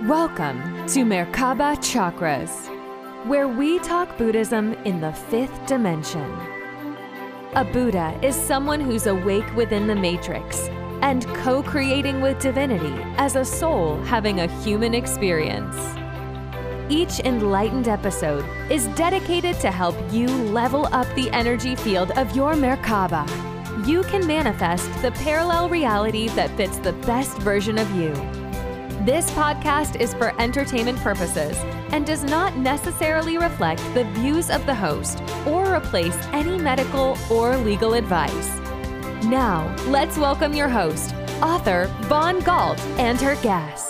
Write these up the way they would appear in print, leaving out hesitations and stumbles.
Welcome to Merkaba Chakras, where we talk Buddhism in the fifth dimension. A Buddha is someone who's awake within the matrix and co-creating with divinity as a soul having a human experience. Each enlightened episode is dedicated to help you level up the energy field of your Merkaba. You can manifest the parallel reality that fits the best version of you. This podcast is for entertainment purposes and does not necessarily reflect the views of the host or replace any medical or legal advice. Now, let's welcome your host, author Vaughn Galt, and her guest.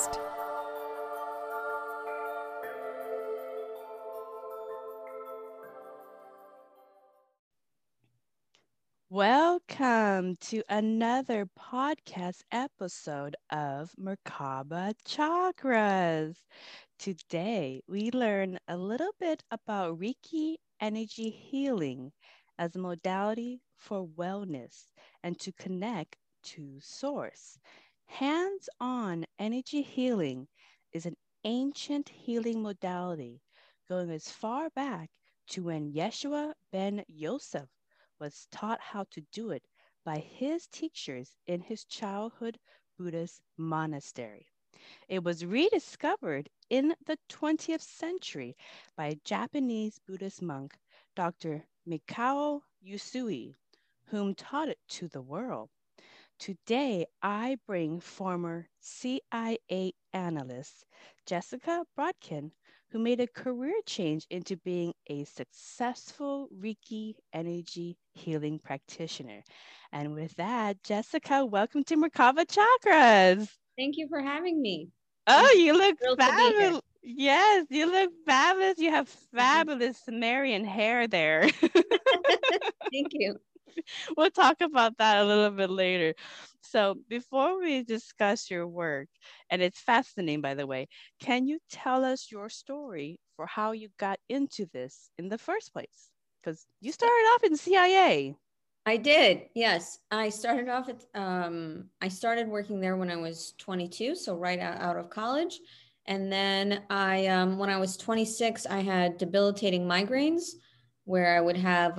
Welcome to another podcast episode of Merkaba Chakras. Today, we learn a little bit about Reiki energy healing as a modality for wellness and to connect to Source. Hands-on energy healing is an ancient healing modality going as far back to when Yeshua ben Yosef was taught how to do it by his teachers in his childhood Buddhist monastery. It was rediscovered in the 20th century by a Japanese Buddhist monk, Dr. Mikao Usui, whom taught it to the world. Today, I bring former CIA analyst Jessica Brodkin, who made a career change into being a successful Reiki energy healing practitioner. And with that, Jessica, welcome to Merkaba Chakras. Thank you for having me. Oh, you look Thrilled to be here. fabulous. Yes, you look fabulous. You have fabulous Sumerian hair there. Thank you. We'll talk about that a little bit later. So before we discuss your work, and it's fascinating, by the way, can you tell us your story for how you got into this in the first place? Because you started off in CIA. I did. Yes. I started off at, I started working there when I was 22. So right out of college. And then when I was 26, I had debilitating migraines where I would have,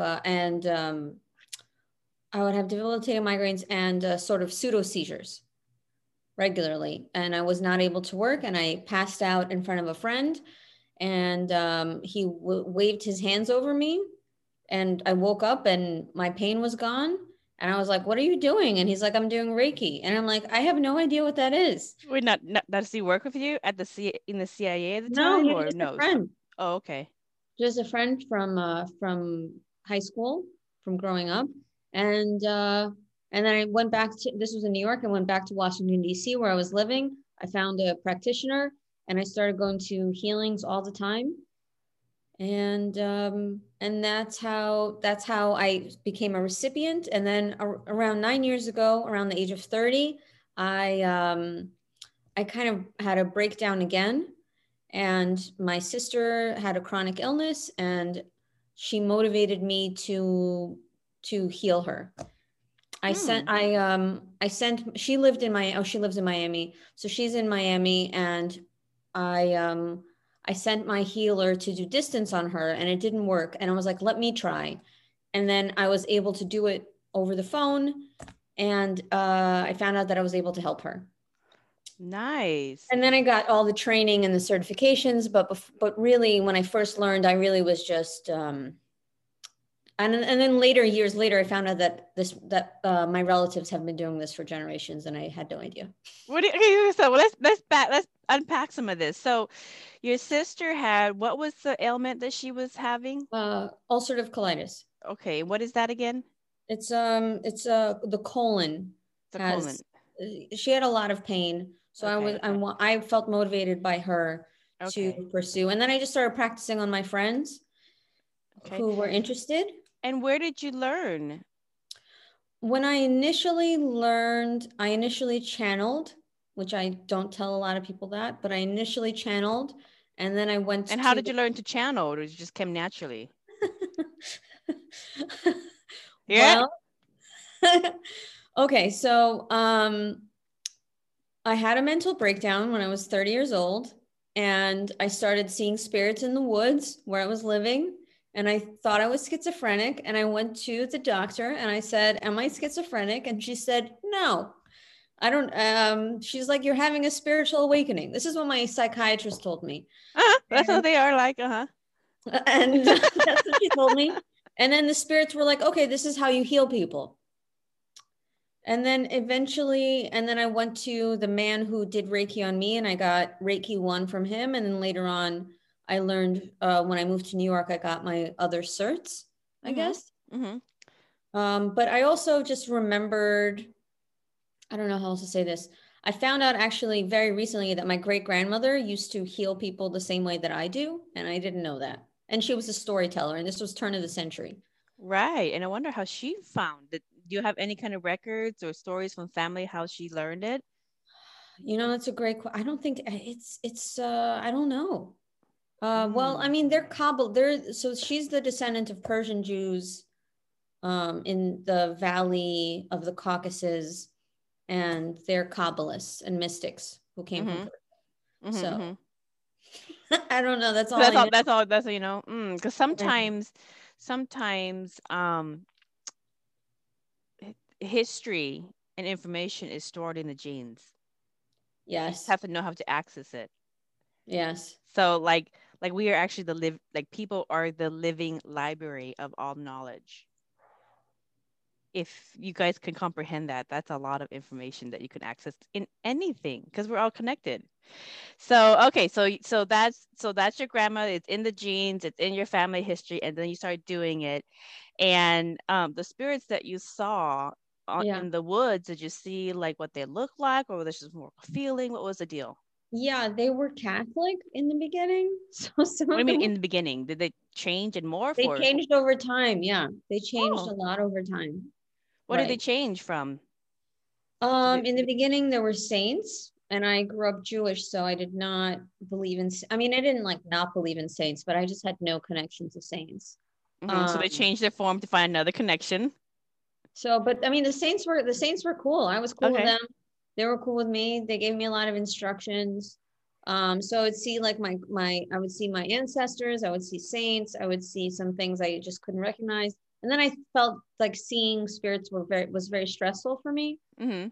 I would have debilitating migraines and sort of pseudo seizures regularly. And I was not able to work, and I passed out in front of a friend, and he waved his hands over me, and I woke up and my pain was gone. And I was like, "What are you doing?" And he's like, "I'm doing Reiki." And I'm like, "I have no idea what that is." Wait, not does he work with you at the in the CIA at the No, time, he was or just no? a friend. Oh, okay. Just a friend from high school, from growing up. And then I went back to, this was in New York, I went back to Washington, D.C., where I was living. I found a practitioner and I started going to healings all the time. And that's how I became a recipient. And then around 9 years ago, around the age of 30, I kind of had a breakdown again. And my sister had a chronic illness, and she motivated me to heal her. She lives in Miami. So she's in Miami, and I sent my healer to do distance on her, and it didn't work. And I was like, let me try. And then I was able to do it over the phone, and I found out that I was able to help her. Nice. And then I got all the training and the certifications, but really, when I first learned, I really was just, and then years later, I found out that my relatives have been doing this for generations, and I had no idea. So let's unpack some of this. So, your sister had, what was the ailment that she was having? Ulcerative colitis. Okay, what is that again? It's the colon. The colon. She had a lot of pain. So okay. I felt motivated by her to pursue. And then I just started practicing on my friends who were interested. And where did you learn? When I initially learned, I initially channeled, which I don't tell a lot of people that, but I initially channeled, and then I went. And how did you learn to channel, or it just came naturally? Yeah. Well, okay. So, I had a mental breakdown when I was 30 years old, and I started seeing spirits in the woods where I was living. And I thought I was schizophrenic. And I went to the doctor and I said, "Am I schizophrenic?" And she said, "No, I don't." She's like, "You're having a spiritual awakening." This is what my psychiatrist told me. That's what And, they are like. Uh-huh. and that's what she told me. And then the spirits were like, "Okay, this is how you heal people." And then eventually, and then I went to the man who did Reiki on me, and I got Reiki 1 from him. And then later on, I learned when I moved to New York, I got my other certs, I guess. But I also just remembered, I don't know how else to say this. I found out actually very recently that my great grandmother used to heal people the same way that I do. And I didn't know that. And she was a storyteller, and this was turn of the century. Right. And I wonder how she found it. Do you have any kind of records or stories from family how she learned it? You know, that's a great question. I don't think I don't know. Well, I mean, they're Kabul. So she's the descendant of Persian Jews in the valley of the Caucasus, and they're Kabbalists and mystics who came from Persia. So I don't know. That's all I know. That's all. That's all you know. Because sometimes history and information is stored in the genes. You just Yes. have to know how to access it. Yes. So like we are actually people are the living library of all knowledge. If you guys can comprehend that, that's a lot of information that you can access in anything because we're all connected. So okay, so that's your grandma. It's in the genes, it's in your family history, and then you start doing it. And the spirits that you saw in the woods, did you see like what they look like, or was this just more of a feeling? What was the deal? Yeah, they were Catholic in the beginning. So some What do of you mean them in the beginning? Did they change and morph, they or changed over time. Yeah, they changed oh, a lot over time. what did they Right. change from? In the beginning, there were saints, and I grew up Jewish, so I did not believe in. I mean, I didn't like not believe in saints, but I just had no connection to saints. So they changed their form to find another connection. So, but I mean, the saints were cool. I was cool with Okay. them. They were cool with me. They gave me a lot of instructions. So I would see like I would see my ancestors. I would see saints. I would see some things I just couldn't recognize. And then I felt like seeing spirits was very stressful for me. And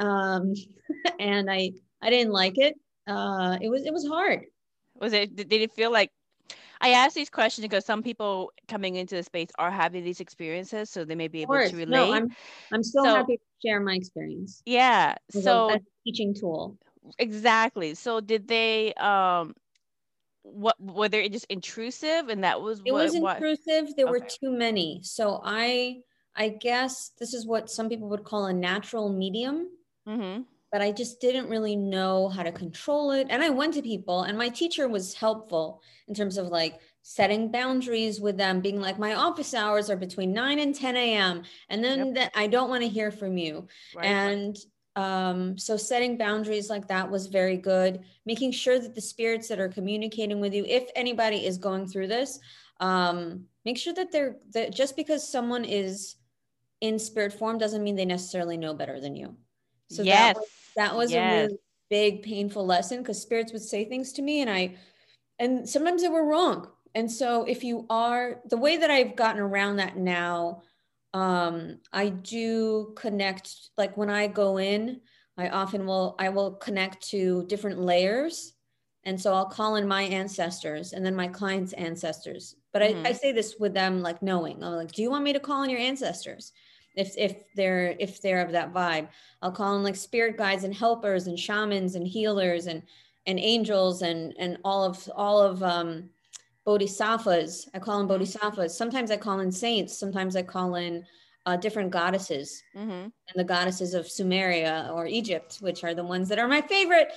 I didn't like it. It was hard. Was it? Did it feel like? I ask these questions because some people coming into the space are having these experiences, so they may be Of able to course, no, relate. I'm so happy to share my experience. Yeah. As So a teaching tool. exactly. So did they? What were they just intrusive, and that was It was what? intrusive. There were Okay. too many. So I guess this is what some people would call a natural medium. But I just didn't really know how to control it. And I went to people, and my teacher was helpful in terms of like setting boundaries with them, being like, my office hours are between 9 and 10 a.m. And then I don't want to hear from you. Right. And so setting boundaries like that was very good. Making sure that the spirits that are communicating with you, if anybody is going through this, make sure that just because someone is in spirit form doesn't mean they necessarily know better than you. So that was a really big, painful lesson, because spirits would say things to me and sometimes they were wrong. And so if you are, the way that I've gotten around that now, I do connect, like when I go in, I will connect to different layers. And so I'll call in my ancestors and then my clients' ancestors. But I say this with them, like knowing, I'm like, do you want me to call in your ancestors? If they're of that vibe, I'll call in like spirit guides and helpers and shamans and healers and angels and all of bodhisattvas. I call in bodhisattvas. Sometimes I call in saints. Sometimes I call in different goddesses, and the goddesses of Sumeria or Egypt, which are the ones that are my favorite.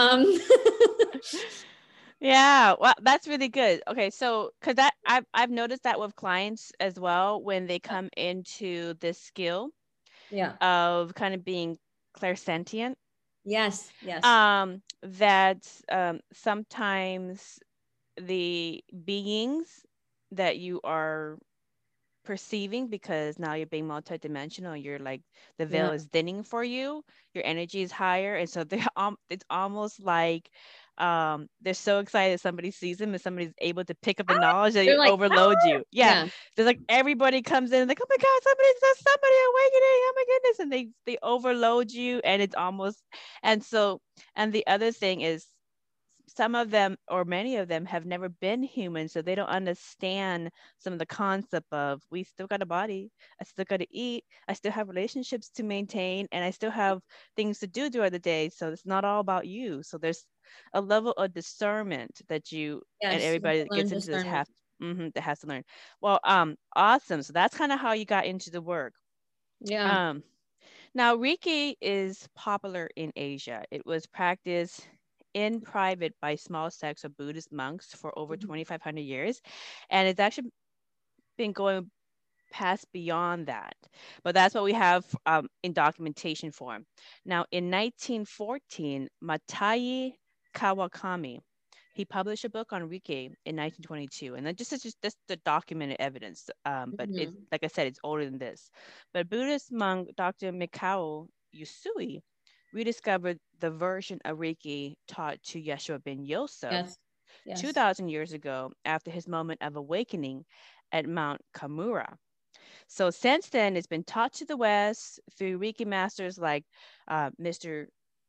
Yeah, well, that's really good. Okay, so because I've noticed that with clients as well when they come into this skill, of kind of being clairsentient. Yes, yes. That sometimes the beings that you are perceiving, because now you're being multidimensional, you're like the veil is thinning for you, your energy is higher, and so they're it's almost like they're so excited somebody sees them and somebody's able to pick up the knowledge that They're you like, overload you. Yeah. yeah, There's like everybody comes in like, oh my God, somebody awakening. Oh my goodness. And they overload you, and it's almost, and so, and the other thing is, some of them or many of them have never been human, so they don't understand some of the concept of, we still got a body, I still got to eat, I still have relationships to maintain, and I still have things to do throughout the day, so it's not all about you. So there's a level of discernment that you and yes, you have everybody to that learn gets into this discernment. that has to learn. Well, awesome, so that's kind of how you got into the work. Yeah. um Now, Reiki is popular in Asia. It was practiced in private by small sects of Buddhist monks for over Mhm. 2,500 years. And it's actually been going past beyond that. But that's what we have in documentation form. Now, in 1914, Matai Kawakami, he published a book on Reiki in 1922, and then just the documented evidence. But it's, Mhm. like I said, it's older than this. But Buddhist monk Dr. Mikao Usui rediscovered the version of Reiki taught to Yeshua ben Yosef Yes. Yes. 2,000 years ago after his moment of awakening at Mount Kamura. So since then, it's been taught to the West through Reiki masters like Mr.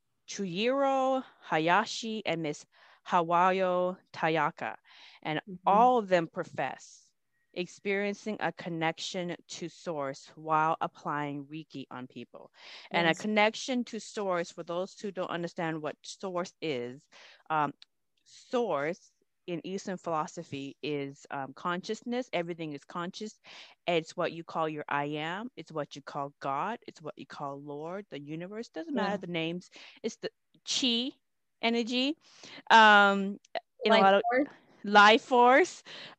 Chuyiro Hayashi and Miss Hawayo Tayaka, and Mhm. all of them profess experiencing a connection to source while applying Reiki on people. And a Yes. connection to source, for those who don't understand what source is, um, source in Eastern philosophy is consciousness. Everything is conscious. It's what you call your I am. It's what you call God. It's what you call Lord, the universe. Doesn't Yeah. matter the names. It's the chi energy. Um, in a Life lot of force. life force,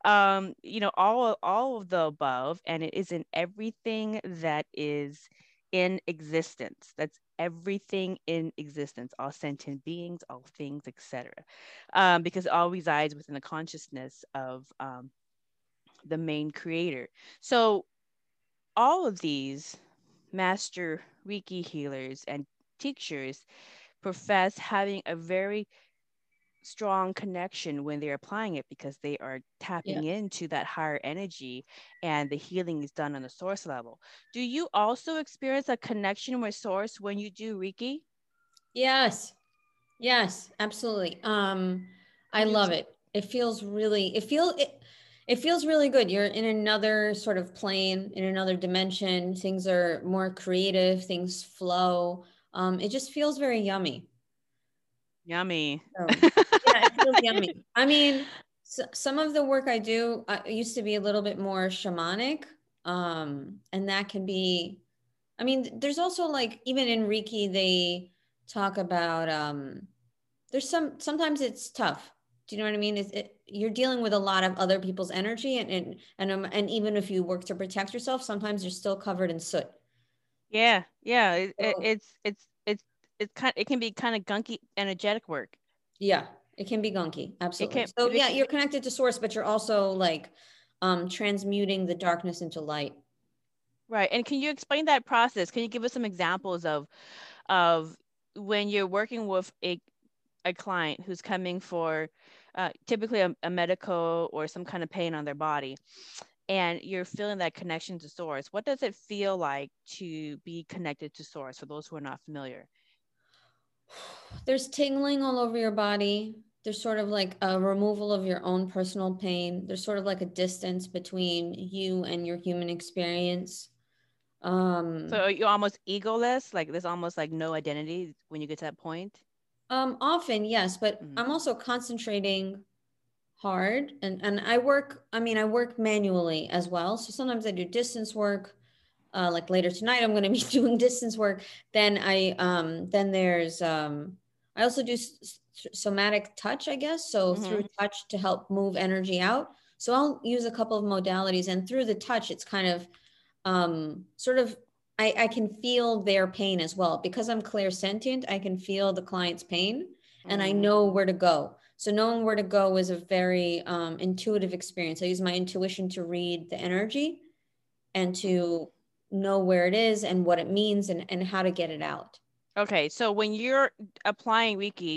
all of the above, and it is in everything that is in existence. That's everything in existence, all sentient beings, all things, etc. Because it all resides within the consciousness of the main creator. So all of these master Reiki healers and teachers profess having a very strong connection when they're applying it, because they are Yeah. tapping into that higher energy, and the healing is done on the source level. Do you also experience a connection with source when you do Reiki? Yes. Yes, absolutely. I Can you love it. It feels really, it feels really good. You're in another sort of plane, in another dimension. Things are more creative, things flow. It just feels very yummy. Yummy. So, yeah, it feels yummy. I mean, some of the work I do used to be a little bit more shamanic. And that can be, I mean, there's also like, even in Reiki, they talk about, there's sometimes it's tough. Do you know what I mean? You're dealing with a lot of other people's energy, and even if you work to protect yourself, sometimes you're still covered in soot. Yeah, yeah. So It's kind. It can be kind of gunky energetic work. yeah, it can be gunky, It absolutely. can. So yeah, you're connected to source, but you're also like transmuting the darkness into light. Right. And can you explain that process? Can you give us some examples of when you're working with a client who's coming for typically a medical or some kind of pain on their body, and you're feeling that connection to source? What does it feel like to be connected to source, for those who are not familiar? There's tingling all over your body. There's sort of like a removal of your own personal pain. There's sort of like a distance between you and your human experience. So are you almost egoless? Like there's almost like no identity when you get to that point? Often, yes, but Mhm. I'm also concentrating hard, and I work manually as well. So sometimes I do distance work. Like later tonight, I'm going to be doing distance work. Then there's I also do somatic touch, I guess. So through Mhm. touch to help move energy out. So I'll use a couple of modalities, and through the touch, it's kind of sort of I can feel their pain as well because I'm clairsentient. I can feel the client's pain, and I Mhm. know where to go. So knowing where to go is a very intuitive experience. I use my intuition to read the energy and to know where it is and what it means and how to get it out. Okay, so when you're applying Reiki,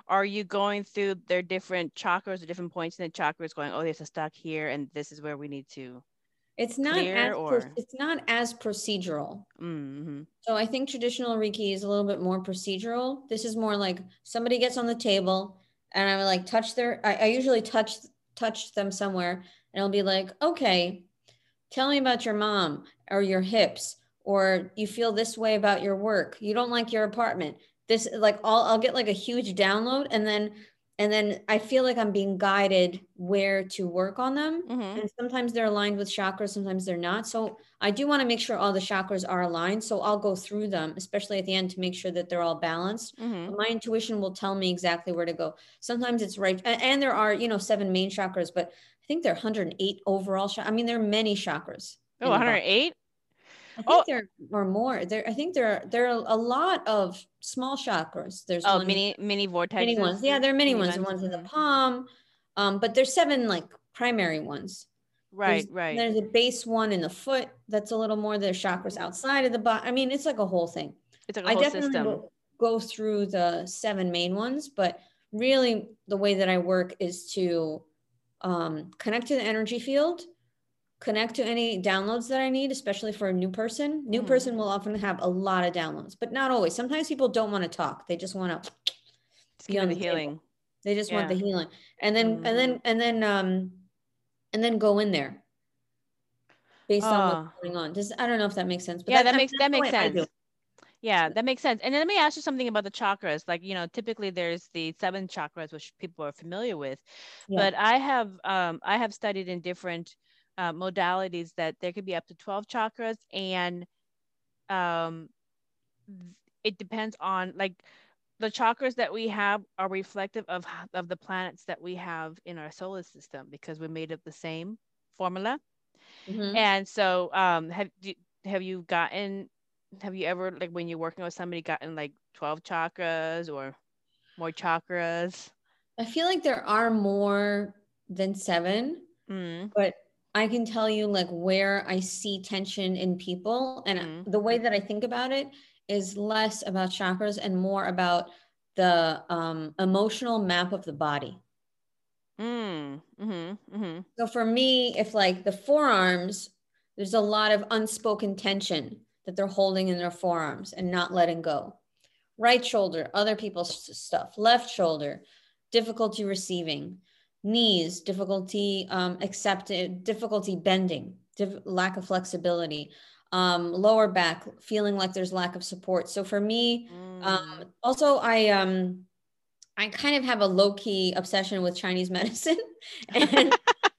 are you going through their different chakras or different points in the chakras going, oh, there's a stuck here and this is where we need to clear, or? It's not as procedural. Mm-hmm. So I think traditional Reiki is a little bit more procedural. This is more like somebody gets on the table and I would like touch I usually touch them somewhere and I'll be like, okay, tell me about your mom or your hips, or you feel this way about your work. You don't like your apartment. This, like, I'll get like a huge download, and then I feel like I'm being guided where to work on them. Mm-hmm. And sometimes they're aligned with chakras, sometimes they're not. So I do want to make sure all the chakras are aligned. So I'll go through them, especially at the end, to make sure that they're all balanced. Mm-hmm. But my intuition will tell me exactly where to go. Sometimes it's right. And there are, 7 main chakras, but I think there are 108 overall. I mean, there are many chakras. Oh, 108? I think there are more. I think there are a lot of small chakras. There's mini vortexes. Mini ones. Yeah, there are many ones. The ones in the palm. But there's 7 like primary ones. Right. There's a base one in the foot that's a little more. There's chakras outside of the body. I mean, it's like a whole thing. It's like a whole system. I definitely go through the 7 main ones, but really the way that I work is to connect to the energy field, connect to any downloads that I need, especially for a new person. New person will often have a lot of downloads, but not always. Sometimes people don't want to talk. They just want to be on the healing. Table. They just want the healing. And then go in there based on what's going on. I don't know if that makes sense. But that makes sense. Yeah, that makes sense. And then let me ask you something about the chakras. Like, typically there's the 7 chakras, which people are familiar with, but I have studied in different modalities that there could be up to 12 chakras, and it depends on, like, the chakras that we have are reflective of the planets that we have in our solar system, because we're made of the same formula. And so have you ever, like, when you're working with somebody, gotten like 12 chakras or more chakras? I feel like there are more than 7, but I can tell you like where I see tension in people. And the way that I think about it is less about chakras and more about the emotional map of the body. So for me, if like the forearms, there's a lot of unspoken tension that they're holding in their forearms and not letting go. Right shoulder, other people's stuff. Left shoulder, difficulty receiving. Knees, difficulty difficulty bending, lack of flexibility. Lower back, feeling like there's lack of support. So for me, also I kind of have a low-key obsession with Chinese medicine. And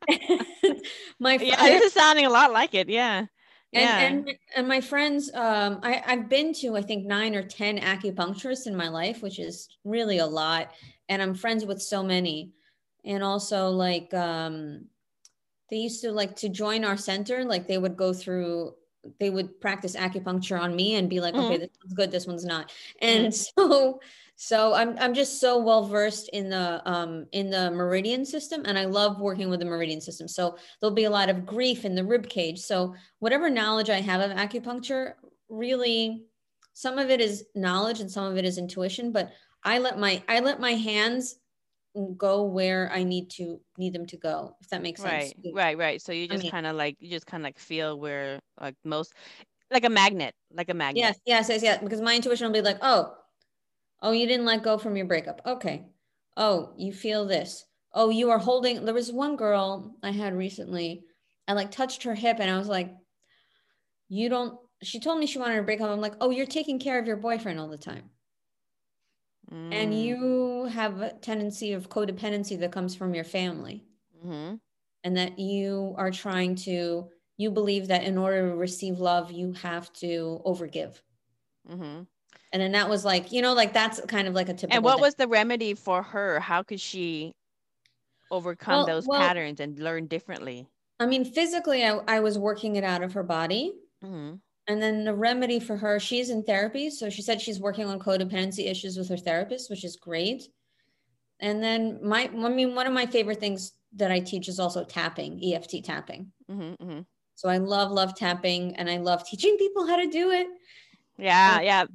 this is sounding a lot like it. Yeah. And my friends, I've been to, I think, 9 or 10 acupuncturists in my life, which is really a lot. And I'm friends with so many. And also, like, they used to, like, to join our center, like they would practice acupuncture on me and be like, okay, this one's good, this one's not. And so I'm just so well versed in the meridian system, and I love working with the meridian system. So there'll be a lot of grief in the rib cage. So whatever knowledge I have of acupuncture, really, some of it is knowledge and some of it is intuition. But I let my hands go where I need them to go, if that makes sense. Right. So you just kind of like feel where, like, most, like a magnet. Yes. Because my intuition will be like, oh, you didn't let go from your breakup. Okay. Oh, you feel this. Oh, you are holding. There was one girl I had recently. I like touched her hip and I was like, she told me she wanted to break up. I'm like, oh, you're taking care of your boyfriend all the time. And you have a tendency of codependency that comes from your family. And that you are you believe that in order to receive love, you have to overgive. And then that was like, like that's kind of like a typical. And what was the remedy for her? How could she overcome those patterns and learn differently? I mean, physically, I was working it out of her body. And then the remedy for her, she's in therapy. So she said she's working on codependency issues with her therapist, which is great. And then one of my favorite things that I teach is also tapping, EFT tapping. So I love tapping, and I love teaching people how to do it. Yeah.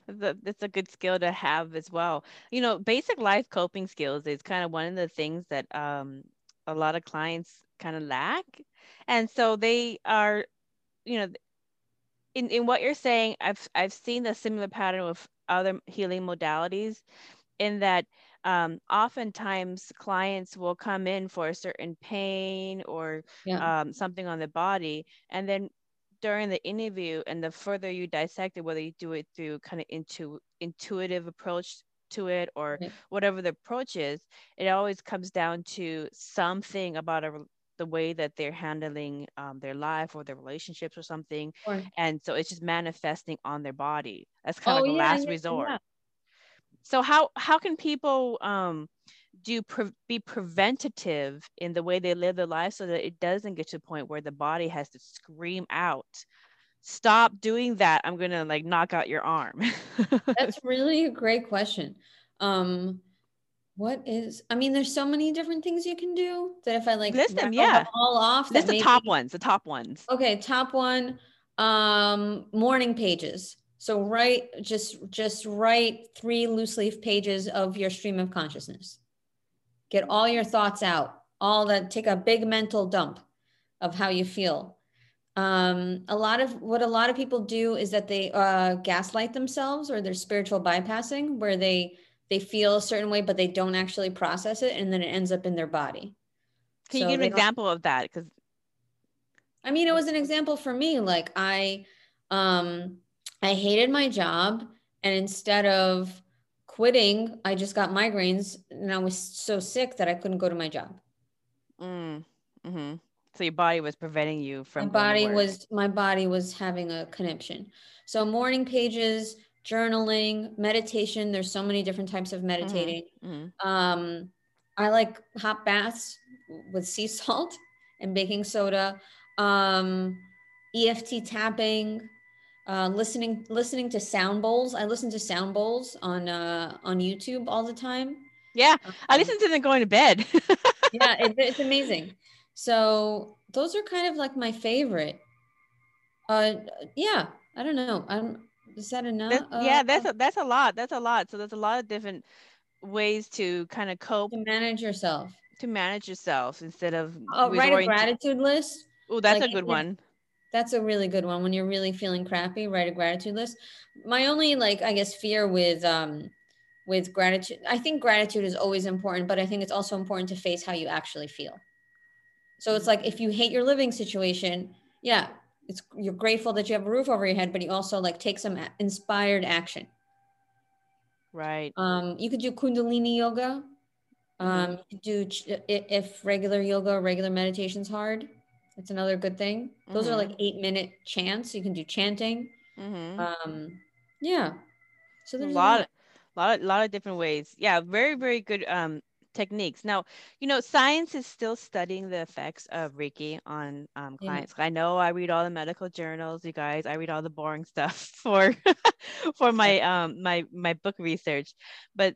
That's a good skill to have as well. Basic life coping skills is kind of one of the things that a lot of clients kind of lack. And so they are, you know, in what you're saying, I've seen a similar pattern with other healing modalities in that oftentimes clients will come in for a certain pain or Yeah. something on the body, and then during the interview and the further you dissect it, whether you do it through kind of intuitive approach to it or Right. whatever the approach is, it always comes down to something about the way that they're handling their life or their relationships or something, Or, and so it's just manifesting on their body. That's kind of oh like a yeah, last yeah, resort. yeah. So how can people be preventative in the way they live their life so that it doesn't get to the point where the body has to scream out, stop doing that, I'm gonna like knock out your arm. That's really a great question. Um, I mean, there's so many different things you can do that if I like List them, rattle them yeah. all off, that List the maybe, top ones, the top ones. okay, top one, morning pages. So just write 3 loose leaf pages of your stream of consciousness. Get all your thoughts out, take a big mental dump of how you feel. A lot of people do is that they gaslight themselves, or they're spiritual bypassing, where they feel a certain way, but they don't actually process it. And then it ends up in their body. Can you So give an they don't, example of that? Because I mean, it was an example for me. Like um, I hated my job, and instead of quitting, I just got migraines, and I was so sick that I couldn't go to my job. mm-hmm. So your body was preventing you My from going to body work. was my body was having a conniption. So morning pages, journaling, meditation. There's so many different types of meditating. Mm-hmm. Mm-hmm. I like hot baths with sea salt and baking soda. Um, EFT tapping, listening to sound bowls. I listen to sound bowls on YouTube all the time. Yeah, I Um, listened to them going to bed. yeah, it's amazing. So those are kind of like my favorite. Uh, yeah, I don't know. Is that enough? Yeah, that's a lot. That's a lot. So there's a lot of different ways to kind of cope, To manage yourself. to manage yourself instead of Write a resorting to. gratitude list. Oh, that's Like a good one. that's a really good one. When you're really feeling crappy, write a gratitude list. My only, like, I guess, fear with gratitude, I think gratitude is always important, but I think it's also important to face how you actually feel. So it's like, if you hate your living situation, yeah, you're grateful that you have a roof over your head, but you also like take some inspired action. Right. You could do Kundalini yoga. You could do if regular yoga, regular meditation's hard. That's another good thing. Those are like 8-minute chants. You can do chanting. Mm-hmm. Yeah. So A there's a lot, lot. lot of different ways. Yeah, very, very good techniques. Now, science is still studying the effects of Reiki on Yeah. clients. I know I read all the medical journals, you guys. I read all the boring stuff for for my my book research. But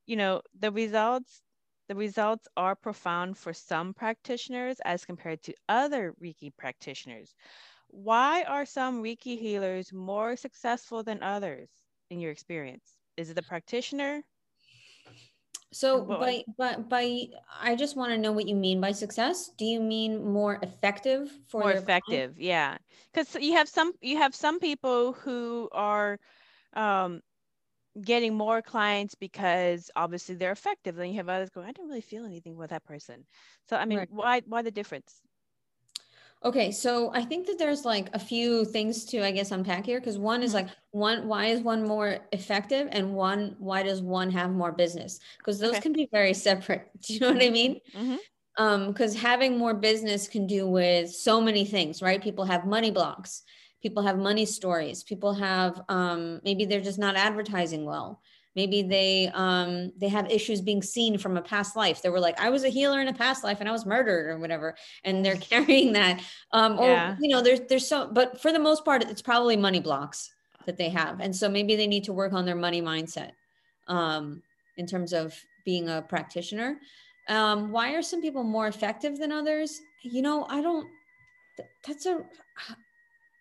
the results are profound for some practitioners as compared to other Reiki practitioners. Why are some Reiki healers more successful than others in your experience? Is it the practitioner? So And what by I just want to know what you mean by success. Do you mean more effective for more their client? effective? Yeah, because you have some people who are um, getting more clients because obviously they're effective. Then you have others going, I didn't really feel anything with that person. So I mean, Right. why the difference? Okay, so I think that there's like a few things to, I guess, unpack here, because one is Hmm. like, why is one more effective, and why does one have more business? Because those Okay. can be very separate. Do you know what I Hmm. mean? Hmm. Because having more business can do with so many things, right? People have money blocks, people have money stories, people have maybe they're just not advertising well. Maybe they have issues being seen from a past life. They were like, I was a healer in a past life and I was murdered or whatever, and they're carrying that. Or Yeah. there's so, but for the most part, it's probably money blocks that they have, and so maybe they need to work on their money mindset um, in terms of being a practitioner. Why are some people more effective than others? I don't, that's a,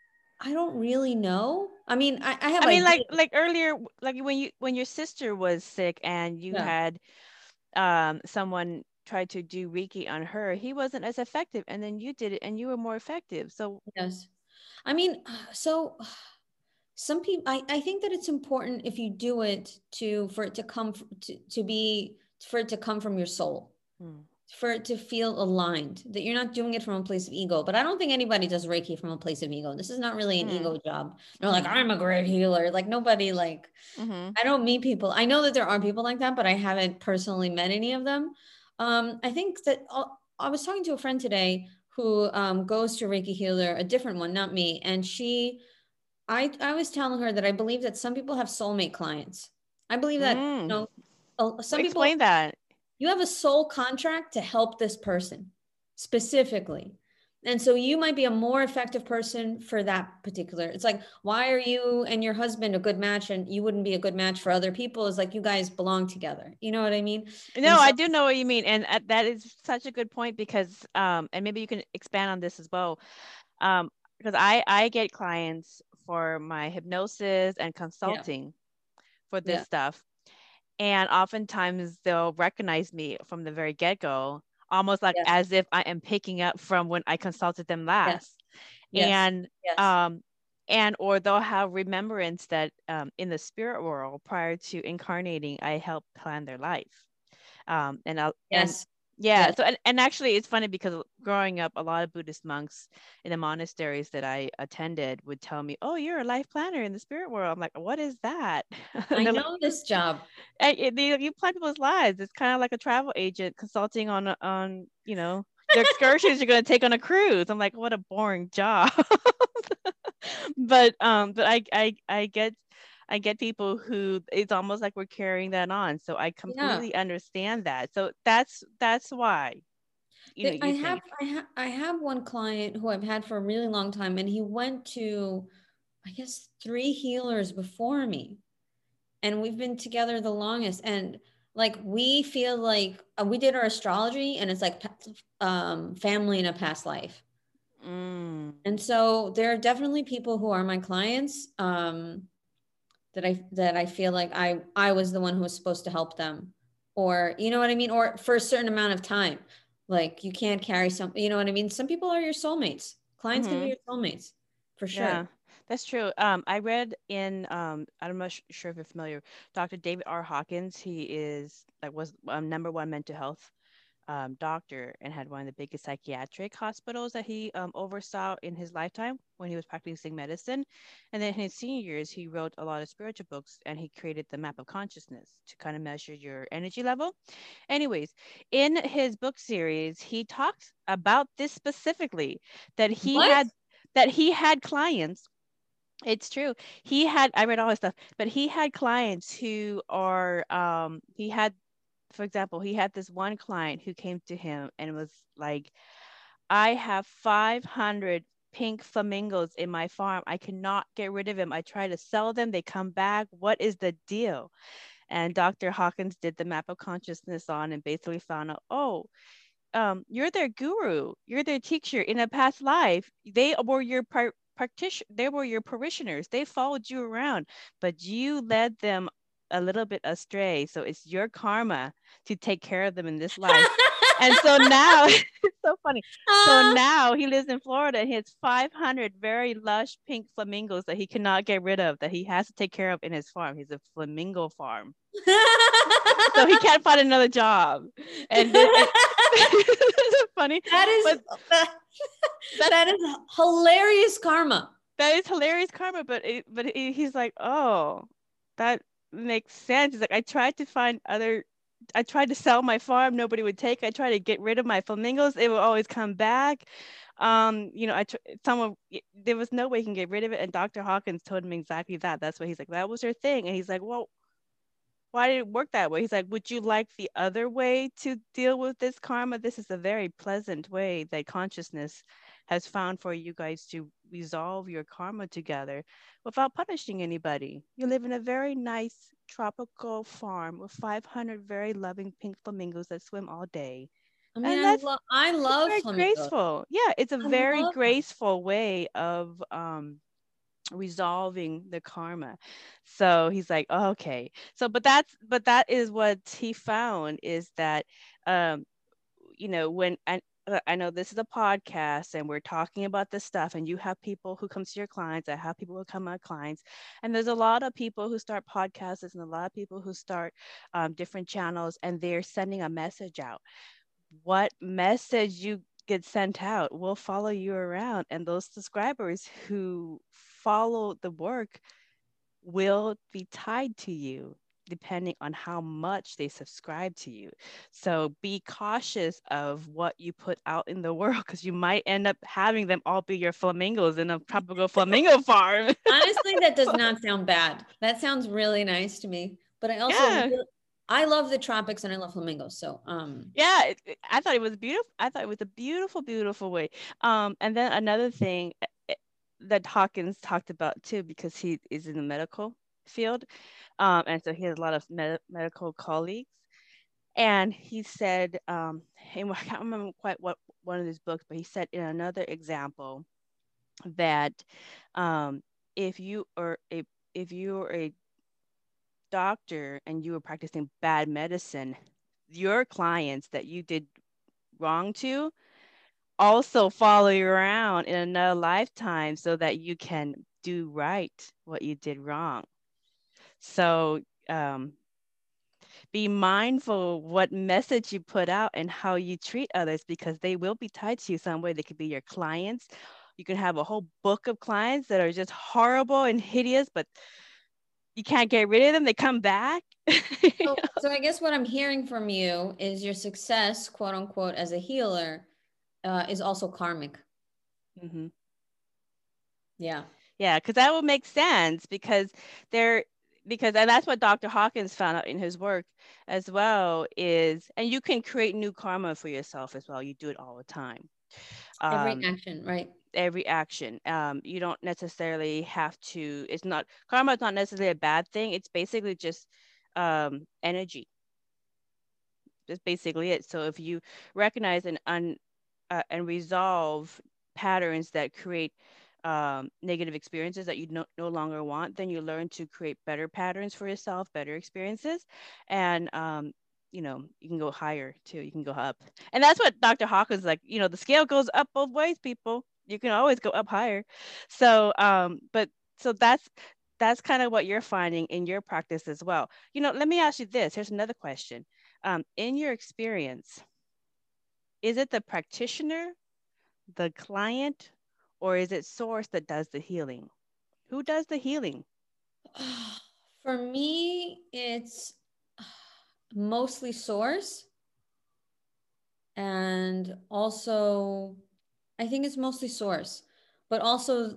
I don't really know. I mean, I have I mean, ideas. like earlier, like when your sister was sick and you Yeah. had someone tried to do Reiki on her, he wasn't as effective, and then you did it and you were more effective. So Yes. I mean, so some people, I think that it's important if you do it for it to come to be for it to come from your soul, hmm. for it to feel aligned, that you're not doing it from a place of ego. But I don't think anybody does Reiki from a place of ego. This is not really an Hmm. ego job. They're like, I'm a great healer. Like nobody like, Hmm. I don't meet people. I know that there are people like that, but I haven't personally met any of them. I think that I was talking to a friend today who goes to a Reiki healer, a different one, not me. And I was telling her that I believe that some people have soulmate clients. I believe that, Mm. some people, Explain that. you have a soul contract to help this person specifically. And so you might be a more effective person for that particular. It's like, why are you and your husband a good match and you wouldn't be a good match for other people? It's like you guys belong together. You know what I mean? No, And so, I do know what you mean, and that is such a good point because, and maybe you can expand on this as well, um, because I get clients for my hypnosis and yeah, consulting for this yeah, stuff, and oftentimes they'll recognize me from the very get-go, almost like yes, as if I am picking up from when I consulted them yes, last, yes, and yes, um, and or they'll have remembrance that in the spirit world prior to incarnating, I helped plan their life. And I'll and yes, yeah, yes. so and actually it's funny because growing up, a lot of Buddhist monks in the monasteries that I attended would tell me, "Oh, you're a life planner in the spirit world." I'm like, "What is that?" And I they're like, know this job. You plan people's lives. It's kind of like a travel agent consulting on the excursions you're going to take on a cruise." I'm like, "What a boring job." But I get people who it's almost like we're carrying that on. So I Yeah. completely understand that. So that's why, I you have think. I have one client who I've had for a really long time, and he went to, I guess, 3 healers before me, and we've been together the longest. And like we feel like we did our astrology, and it's like family in a past life. Mm. And so there are definitely people who are my clients, that I feel like I was the one who was supposed to help them, or you know what I mean, or for a certain amount of time. Like you can't carry some, you know what I mean. Some people are your soulmates. Clients can be Hmm. your soulmates, for sure. Yeah, that's true. I read in I'm not sure if you're familiar, Dr. David R. Hawkins. He is like was number one mental health doctor and had one of the biggest psychiatric hospitals that he oversaw in his lifetime when he was practicing medicine. And then in his senior years, he wrote a lot of spiritual books and he created the map of consciousness to kind of measure your energy level. Anyways, in his book series, he talks about this specifically that What? he had clients. It's true. I read all his stuff, but he had clients who are, he had, for example, he had this one client who came to him and was like, I have 500 pink flamingos in my farm. I cannot get rid of them. I try to sell them. They come back. What is the deal? And Dr. Hawkins did the map of consciousness on and basically found out, oh, you're their guru, you're their teacher in a past life. They were your they were your parishioners. They followed you around, but you led them a little bit astray. So it's your karma to take care of them in this life. And so now it's so funny. So Ah. now he lives in Florida and he has 500 very lush pink flamingos that he cannot get rid of, that he has to take care of in his farm. He's a flamingo farm. So he can't find another job. And then it's funny, That is but that's that is hilarious karma. that is hilarious karma. He's like, oh, that makes sense. He's like, I tried to sell my farm, nobody would take. I tried to get rid of my flamingos, it would always come back. Someone there was no way he can get rid of it, and Dr. Hawkins told him exactly that. That's what he's like. That was her thing, and he's like, well, why did it work that way? He's like, would you like the other way to deal with this karma? This is a very pleasant way that consciousness has found for you guys to resolve your karma together without punishing anybody. You live in a very nice tropical farm with 500 very loving pink flamingos that swim all day. I mean, And I it's love very flamingos. graceful. Yeah, it's a I very love them. graceful way of resolving the karma. So he's like, oh, okay. So, but that is what he found, is that, um, when I know this is a podcast and we're talking about this stuff, and you have people who come to your clients, I have people who come to my clients, and there's a lot of people who start podcasts and a lot of people who start different channels, and they're sending a message out. What message you get sent out will follow you around, and those subscribers who follow the work will be tied to you depending on how much they subscribe to you. So be cautious of what you put out in the world, because you might end up having them all be your flamingos in a tropical flamingo farm. Honestly, that does not sound bad. That sounds really nice to me. But I also Yeah. I love the tropics and I love flamingos. So Yeah, I thought it was beautiful. I thought it was a beautiful, beautiful way. And then another thing that Hawkins talked about too, because he is in the medical field, and so he has a lot of medical colleagues. And he said, and I can't remember quite what one of his books, but he said in another example that, um, if you are a if you are a doctor and you were practicing bad medicine, your clients that you did wrong to also follow you around in another lifetime so that you can do right what you did wrong. So, be mindful what message you put out and how you treat others, because they will be tied to you some way. They could be your clients. You can have a whole book of clients that are just horrible and hideous, but you can't get rid of them. They come back. so I guess what I'm hearing from you is your success, quote unquote, as a healer is also karmic. Mm-hmm. Yeah. Yeah, because that would make sense, and that's what Dr. Hawkins found out in his work as well, and you can create new karma for yourself as well. You do it all the time. Every action, right? Every action. You don't necessarily have to. It's not karma. Is not necessarily a bad thing. It's basically just energy. That's basically it. So if you recognize and resolve patterns that create negative experiences that you no longer want, then you learn to create better patterns for yourself, better experiences, and you can go higher too. You can go up, and that's what Dr. Hawkins like. The scale goes up both ways, people. You can always go up higher. So, but so that's kind of what you're finding in your practice as well. Let me ask you this. Here's another question. In your experience, is it the practitioner, the client, or is it source that does the healing? Who does the healing? For me, it's mostly source. And also, I think it's mostly source, but also,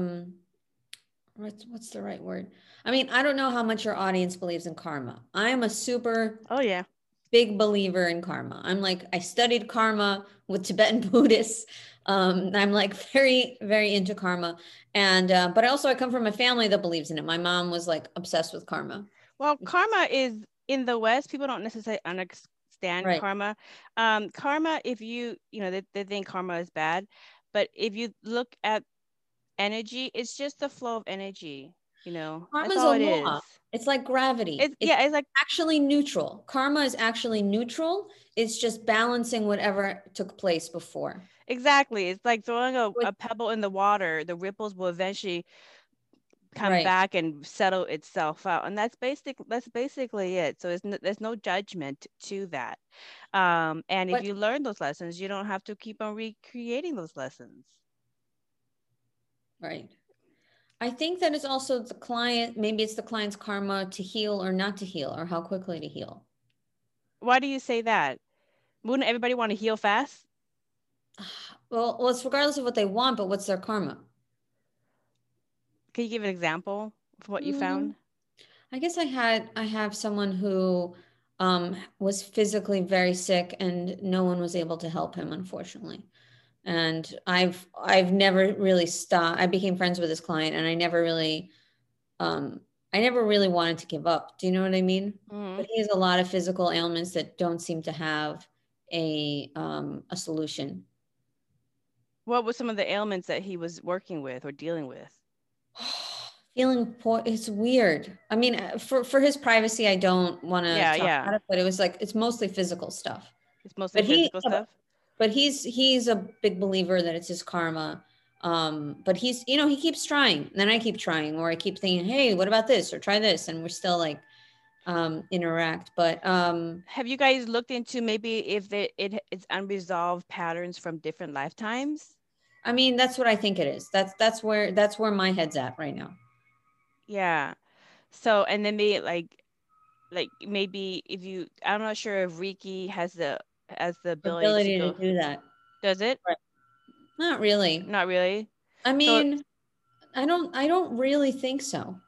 what's the right word? I mean, I don't know how much your audience believes in karma. I am a super Oh, yeah. big believer in karma. I studied karma with Tibetan Buddhists. I'm like very, very into karma. And, but I come from a family that believes in it. My mom was like obsessed with karma. Well, karma is in the West, people don't necessarily understand Right. karma. Karma, if they think karma is bad, but if you look at energy, it's just the flow of energy. That's Karma's a all it is. law. It's like gravity. It's like actually neutral. Karma is actually neutral. It's just balancing whatever took place before. exactly. It's like throwing a pebble in the water. The ripples will eventually come Right. back and settle itself out, and that's basically it. So there's no judgment to that, and if But you learn those lessons, you don't have to keep on recreating those lessons. right. I think that it's also the client, maybe it's the client's karma to heal or not to heal, or how quickly to heal. Why do you say that? Wouldn't everybody want to heal fast? Well, it's regardless of what they want, but what's their karma? Can you give an example of what you Mm, found? I guess I have someone who was physically very sick and no one was able to help him, unfortunately. And I've never really stopped. I became friends with this client and I never really wanted to give up. Do you know what I mean? Mm-hmm. But he has a lot of physical ailments that don't seem to have a solution. What were some of the ailments that he was working with or dealing with? Feeling poor, it's weird. I mean, for his privacy, I don't want to Yeah, talk yeah. about it, but it was like it's mostly physical stuff. It's mostly But physical stuff. he's a big believer that it's his karma. But he's, you know, he keeps trying, and then I keep trying, or I keep thinking, hey, what about this, or try this, and we're still like interact. But Have you guys looked into maybe if it's unresolved patterns from different lifetimes? I mean, that's what I think it is. That's where my head's at right now. Yeah. So, and then maybe like maybe if you, I'm not sure if Reiki has the ability to Ability to go. do that. Does it? Right. Not really. Not really. I So, mean, I don't really think so.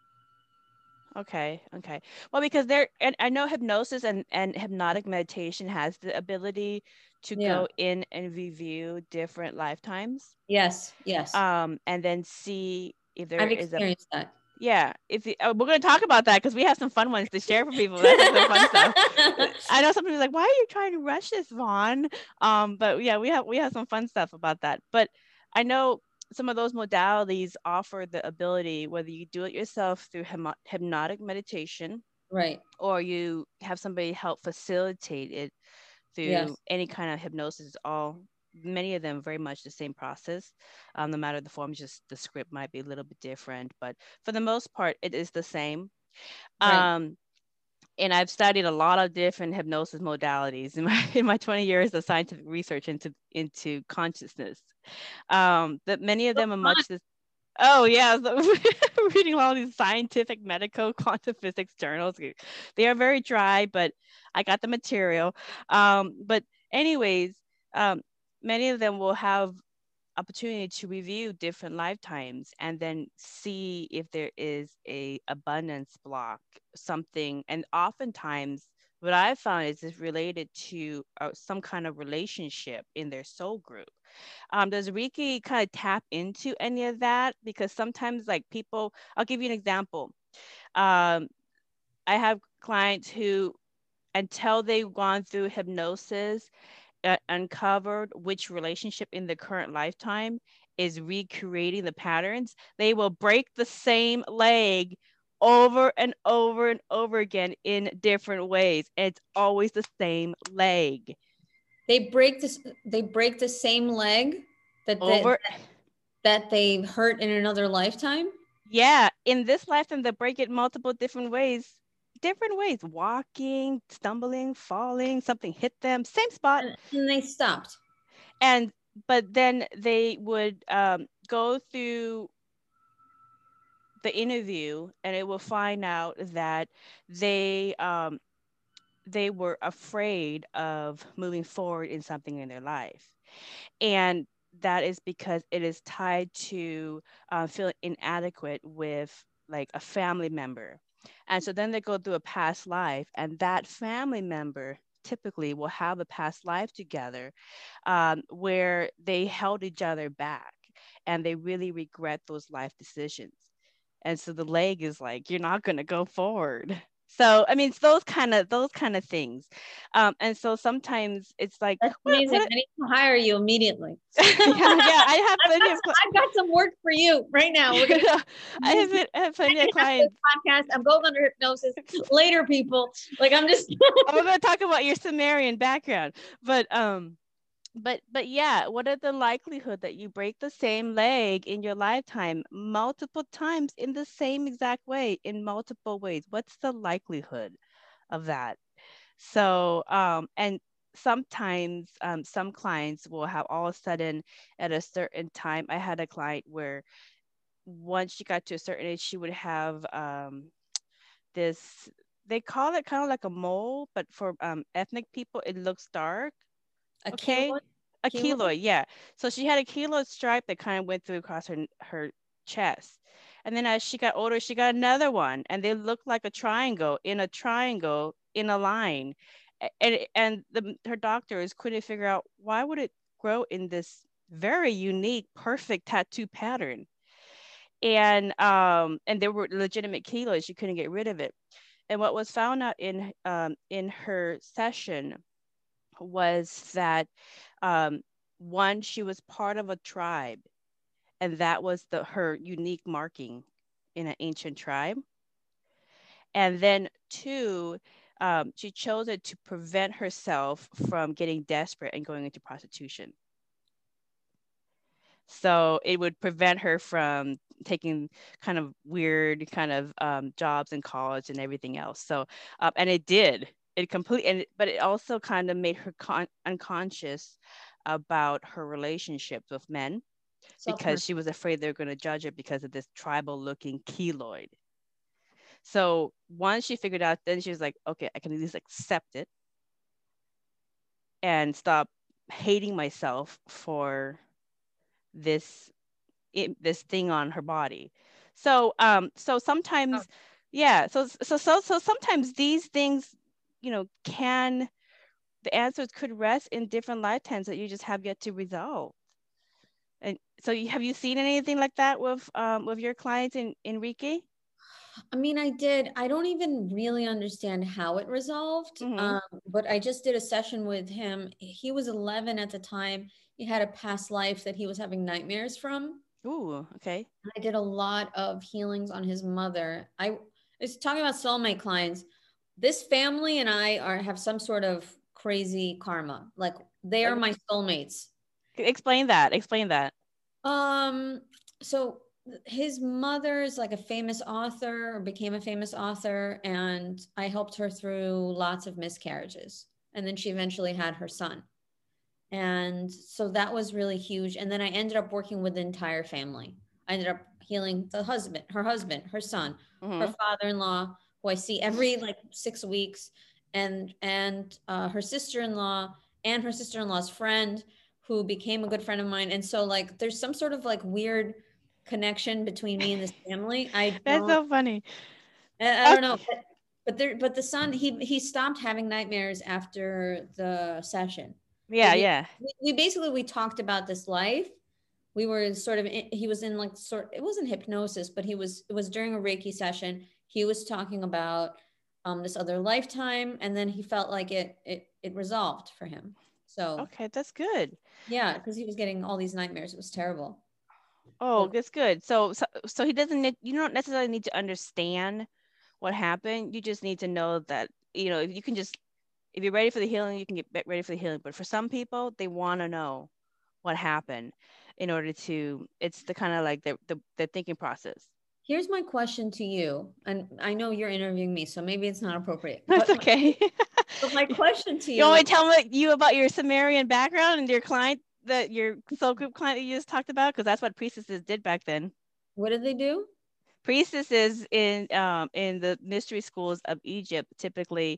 okay, okay. Well, because there, and I know hypnosis and hypnotic meditation has the ability to Yeah. go in and review different lifetimes, Yes. Yes. and then see if there I've is a, experienced that. yeah, if the, we're going to talk about that because we have some fun ones to share for people. That's like some fun stuff. I know somebody's like, why are you trying to rush this, Vaughn? But yeah, we have some fun stuff about that. But I know some of those modalities offer the ability, whether you do it yourself through hypnotic meditation Right. or you have somebody help facilitate it through Yes. any kind of hypnosis, all many of them very much the same process. No matter the form, just the script might be a little bit different, but for the most part it is the same. Right. um, and I've studied a lot of different hypnosis modalities in my 20 years of scientific research into consciousness. That many of So them are fun. much this. Oh yeah, so reading all these scientific, medical, quantum physics journals. They are very dry, but I got the material. But anyways, um, many of them will have opportunity to review different lifetimes and then see if there is a abundance block, something. And oftentimes what I found is it's related to some kind of relationship in their soul group. Does Reiki kind of tap into any of that? Because sometimes like people, I'll give you an example. um, I have clients who, until they've gone through hypnosis, uncovered which relationship in the current lifetime is recreating the patterns, they will break the same leg over and over and over again in different ways. And it's always the same leg. They break this. They break the same leg that Over. they hurt in another lifetime. Yeah. In this lifetime, they break it multiple different ways. Different ways. Walking, stumbling, falling, something hit them, same spot. And they stopped. And but then they would go through the interview and it will find out that they they were afraid of moving forward in something in their life, and that is because it is tied to feeling inadequate with like a family member. And so then they go through a past life, and that family member typically will have a past life together, where they held each other back and they really regret those life decisions. And so the leg is like, you're not going to go forward. So I mean, it's those kind of things. And so sometimes it's like, That's amazing. I need to hire you immediately. yeah, I have plenty of I've got some work for you right now. We're gonna I have plenty of clients. podcast. I'm going under hypnosis later, people. Like I'm just. We're going to talk about your Sumerian background, but yeah, what are the likelihood that you break the same leg in your lifetime multiple times in the same exact way in multiple ways? What's the likelihood of that? So and sometimes some clients will have all of a sudden at a certain time. I had a client where once she got to a certain age, she would have this, they call it kind of like a mole, but for ethnic people it looks dark. A Okay. keloid? A keloid, yeah. So she had a keloid stripe that kind of went through across her chest. And then as she got older, she got another one, and they looked like a triangle in a line. Her doctors couldn't figure out why would it grow in this very unique, perfect tattoo pattern. And there were legitimate keloids. She couldn't get rid of it. And what was found out in her session was that one, she was part of a tribe, and that was her unique marking in an ancient tribe. And then two, she chose it to prevent herself from getting desperate and going into prostitution. So it would prevent her from taking kind of weird kind of jobs in college and everything else. So, and it did. It complete, but it also kind of made her unconscious about her relationships with men because she was afraid they were going to judge her because of this tribal looking keloid. So once she figured out, then she was like, okay, I can at least accept it and stop hating myself for this this thing on her body. So so sometimes yeah, so sometimes these things, you know, can the answers could rest in different lifetimes that you just have yet to resolve. And so have you seen anything like that with your clients in Reiki? I mean, I did. I don't even really understand how it resolved, but I just did a session with him. He was 11 at the time. He had a past life that he was having nightmares from. Ooh, okay. I did a lot of healings on his mother. I was talking about soulmate clients. This family and I have some sort of crazy karma. Like they are my soulmates. Explain that. Explain that. So his mother is like a famous author or became a famous author, and I helped her through lots of miscarriages. And then she eventually had her son. And so that was really huge. And then I ended up working with the entire family. I ended up healing the husband, her son, her father-in-law, who I see every like 6 weeks, and her sister-in-law and her sister-in-law's friend, who became a good friend of mine. And so like there's some sort of like weird connection between me and this family. That's so funny. I don't know, but the son, he stopped having nightmares after the session. Yeah, yeah. We talked about this life. We were sort of he was in like it wasn't hypnosis, but it was during a Reiki session. He was talking about this other lifetime, and then he felt like it resolved for him. So okay, that's good. Yeah, because he was getting all these nightmares. It was terrible. Oh, that's good. So he doesn't need, you don't necessarily need to understand what happened. You just need to know that, you know, if you can just, if you're ready for the healing, you can get ready for the healing. But for some people, they want to know what happened in order to, it's the kind of like the thinking process. Here's my question to you, and I know you're interviewing me, so maybe it's not appropriate. That's okay. But my question to you. You want me to tell you about your Sumerian background and your client, that your soul group client that you just talked about? Because that's what priestesses did back then. What did they do? Priestesses in the mystery schools of Egypt typically,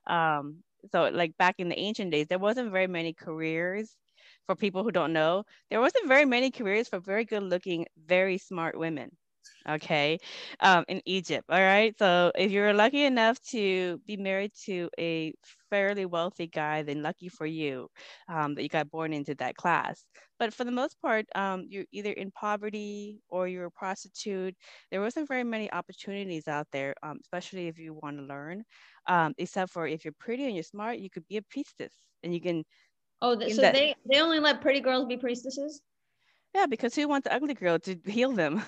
so like back in the ancient days, there wasn't very many careers for people who don't know. There wasn't very many careers for very good looking, very smart women. Okay, in Egypt. All right. So if you're lucky enough to be married to a fairly wealthy guy, then lucky for you that you got born into that class. But for the most part, you're either in poverty or you're a prostitute. There wasn't very many opportunities out there, especially if you want to learn. Except for if you're pretty and you're smart, you could be a priestess, and you can. Oh, so they only let pretty girls be priestesses? Yeah, because who wants the ugly girl to heal them?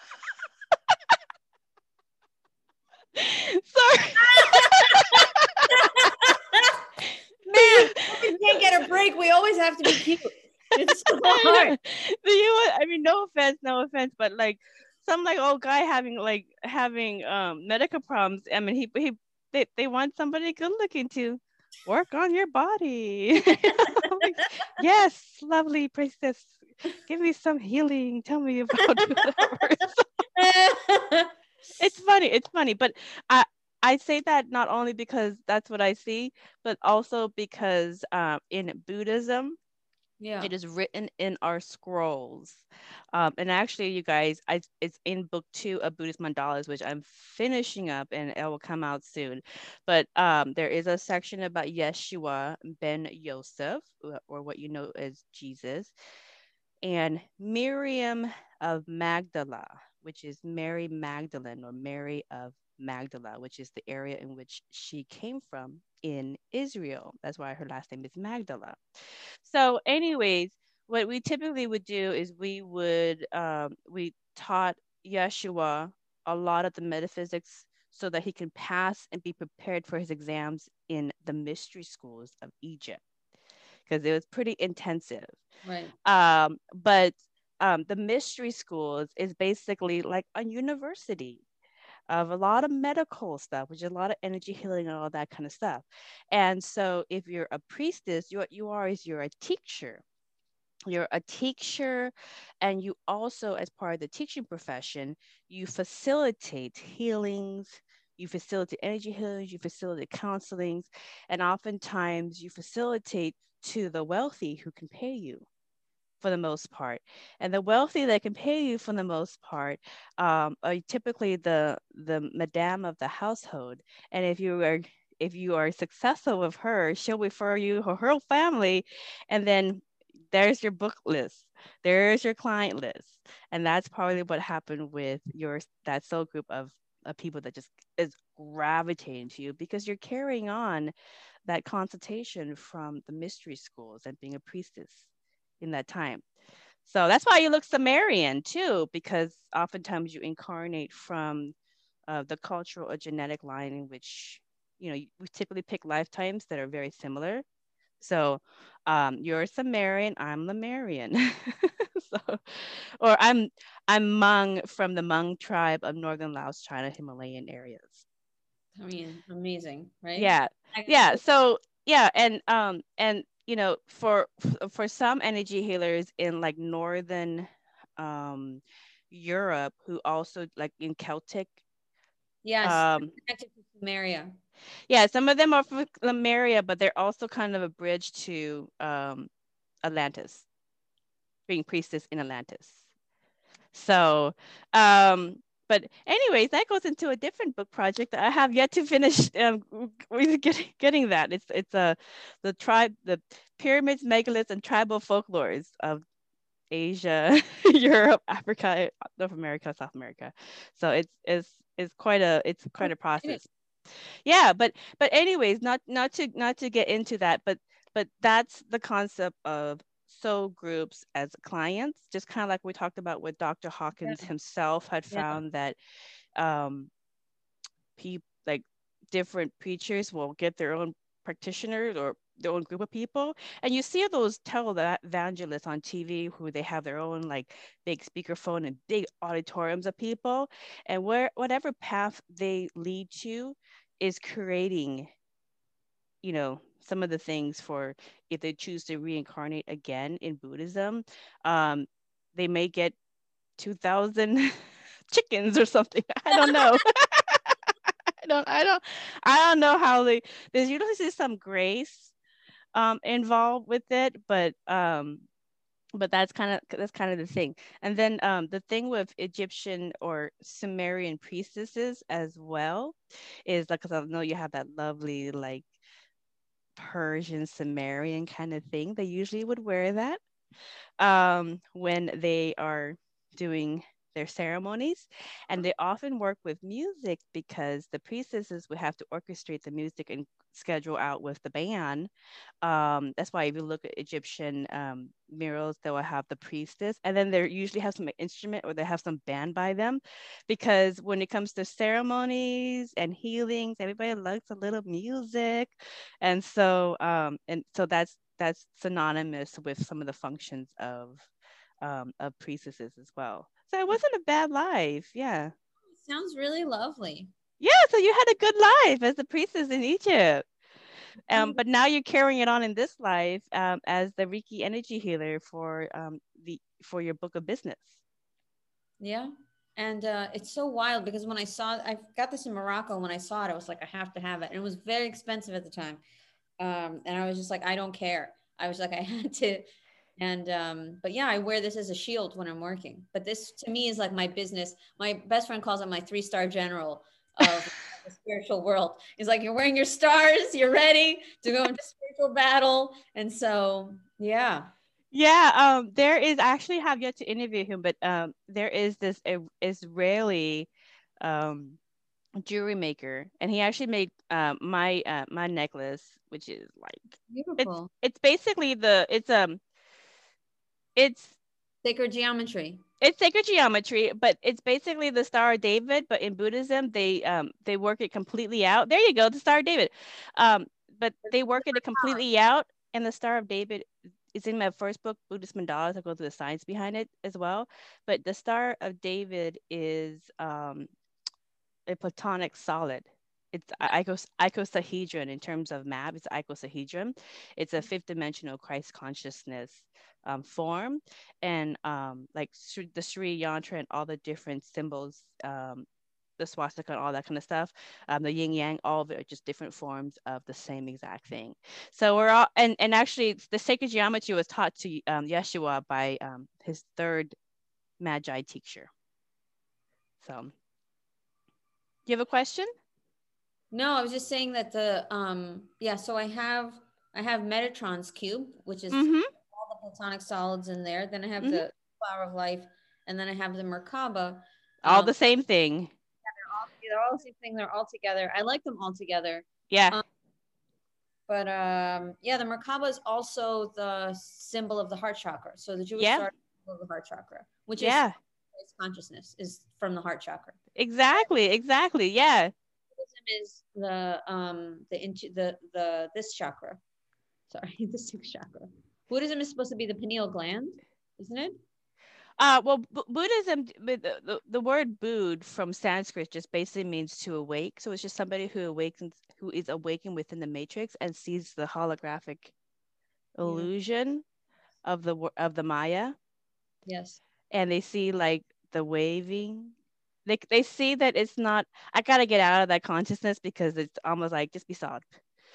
Sorry. Man, we can't get a break. We always have to be cute. It's so hard. I mean, no offense, but like some like old guy having medical problems. I mean, they want somebody good looking to work on your body. Like, yes, lovely priestess, give me some healing. Tell me about It's funny, but I say that not only because that's what I see, but also because in Buddhism, it is written in our scrolls. And actually, you guys, it's in book 2 of Buddhist Mandalas, which I'm finishing up and it will come out soon. But there is a section about Yeshua ben Yosef, or what you know as Jesus, and Miriam of Magdala, which is Mary Magdalene, or Mary of Magdala, which is the area in which she came from in Israel. That's why her last name is Magdala. So anyways, what we typically would do is we taught Yeshua a lot of the metaphysics so that he can pass and be prepared for his exams in the mystery schools of Egypt, because it was pretty intensive. Right. But the mystery schools is basically like a university of a lot of medical stuff, which is a lot of energy healing and all that kind of stuff. And so if you're a priestess, what you are is you're a teacher. You're a teacher, and you also, as part of the teaching profession, you facilitate healings, you facilitate energy healings, you facilitate counselings, and oftentimes you facilitate to the wealthy who can pay you for the most part. And the wealthy that can pay you for the most part are typically the madame of the household. And if you are successful with her, she'll refer you her whole family, and then there's your book list, there's your client list. And that's probably what happened with your that soul group of people that just is gravitating to you because you're carrying on that consultation from the mystery schools and being a priestess in that time. So that's why you look Sumerian too, because oftentimes you incarnate from the cultural or genetic line in which, we typically pick lifetimes that are very similar. So you're Sumerian, I'm Lemurian. so, or I'm Hmong from the Hmong tribe of northern Laos, China, Himalayan areas. I mean, amazing, right? Yeah. Yeah. So yeah, and for some energy healers in like northern um Europe who also like in Celtic, Yes, um connected to Sumeria. yeah, some of them are from Lemuria, but they're also kind of a bridge to Atlantis, being priestess in Atlantis. So, but anyways, that goes into a different book project that I have yet to finish. We're getting that. It's the tribe, the pyramids, megaliths, and tribal folklores of Asia, Europe, Africa, North America, South America. So it's quite a process. Yeah, but anyways, not to get into that, but that's the concept of soul groups as clients, just kind of like we talked about with Dr. Yeah, Hawkins himself had yeah, found that um people like different preachers will get their own practitioners or their own group of people, and you see those evangelists on TV who they have their own like big speakerphone and big auditoriums of people, and whatever path they lead to is creating, some of the things for if they choose to reincarnate again in Buddhism. um they may get 2,000 chickens or something. I don't know. I don't know how there's usually some grace involved with it, but that's kind of the thing. And then the thing with Egyptian or Sumerian priestesses as well is like, because I know you have that lovely like Persian Sumerian kind of thing. They usually would wear that when they are doing their ceremonies. And they often work with music because the priestesses would have to orchestrate the music and schedule out with the band. That's why if you look at Egyptian murals, they will have the priestess, and then they usually have some instrument or they have some band by them, because when it comes to ceremonies and healings, everybody likes a little music, and so that's synonymous with some of the functions of priestesses as well. So it wasn't a bad life. Yeah. sounds really lovely. Yeah. So you had a good life as a priestess in Egypt. But now you're carrying it on in this life as the Reiki energy healer for your book of business. Yeah. And it's so wild because when I got this in Morocco. When I saw it, I was like, I have to have it. And it was very expensive at the time. And I was just like, I don't care. I was like, I had to. And, but yeah, I wear this as a shield when I'm working. But this to me is like my business. My best friend calls it my 3-star general of the spiritual world. He's like, you're wearing your stars, you're ready to go into spiritual battle. And so, yeah. Yeah, there is I actually have yet to interview him, but there is this Israeli um, jewelry maker, and he actually made my necklace, which is like it's Beautiful. it's basically the it's It's Sacred geometry. It's sacred geometry, but it's basically the Star of David. But in Buddhism, they work it completely out. There you go, the Star of David. But they work it completely out, and the Star of David is in my first book, Buddhist Mandalas. I go through the science behind it as well. But the Star of David is a platonic solid. It's icosahedron in terms of map. It's icosahedron. It's a fifth dimensional Christ consciousness form, and like the Sri Yantra and all the different symbols, the swastika and all that kind of stuff, the yin yang, all of it are just different forms of the same exact thing. So we're all, and actually the sacred geometry was taught to Yeshua by his third Magi teacher. So, you have a question? No, I was just saying that so I have Metatron's cube, which is all the platonic solids in there. Then I have the flower of life, and then I have the Merkaba. All the same thing. Yeah, they're all the same thing. They're all together. I like them all together. Yeah. But the Merkaba is also the symbol of the heart chakra. So the Jewish star of the heart chakra, which is consciousness, is from the heart chakra. Exactly. Yeah. Is this chakra. Sorry, the sixth chakra. Buddhism is supposed to be the pineal gland, isn't it? Well, Buddhism, the word Bud from Sanskrit just basically means to awake. So it's just somebody who is awakened within the matrix and sees the holographic illusion of the Maya. Yes. And they see like the waving. They see that it's not, I gotta get out of that consciousness because it's almost like just be solid.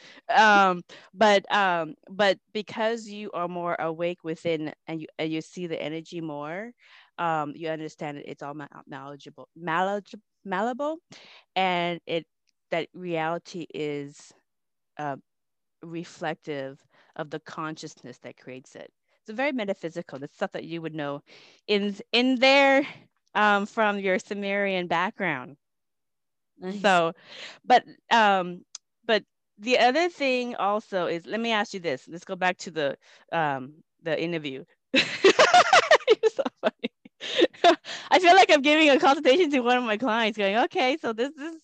But because you are more awake within and you see the energy more, you understand it's all malleable, and that reality is reflective of the consciousness that creates it. It's very metaphysical. It's stuff that you would know in there from your Sumerian background. Nice. So, but the other thing also is, let me ask you this. Let's go back to the interview. You're so funny. I feel like I'm giving a consultation to one of my clients going, okay, so this is,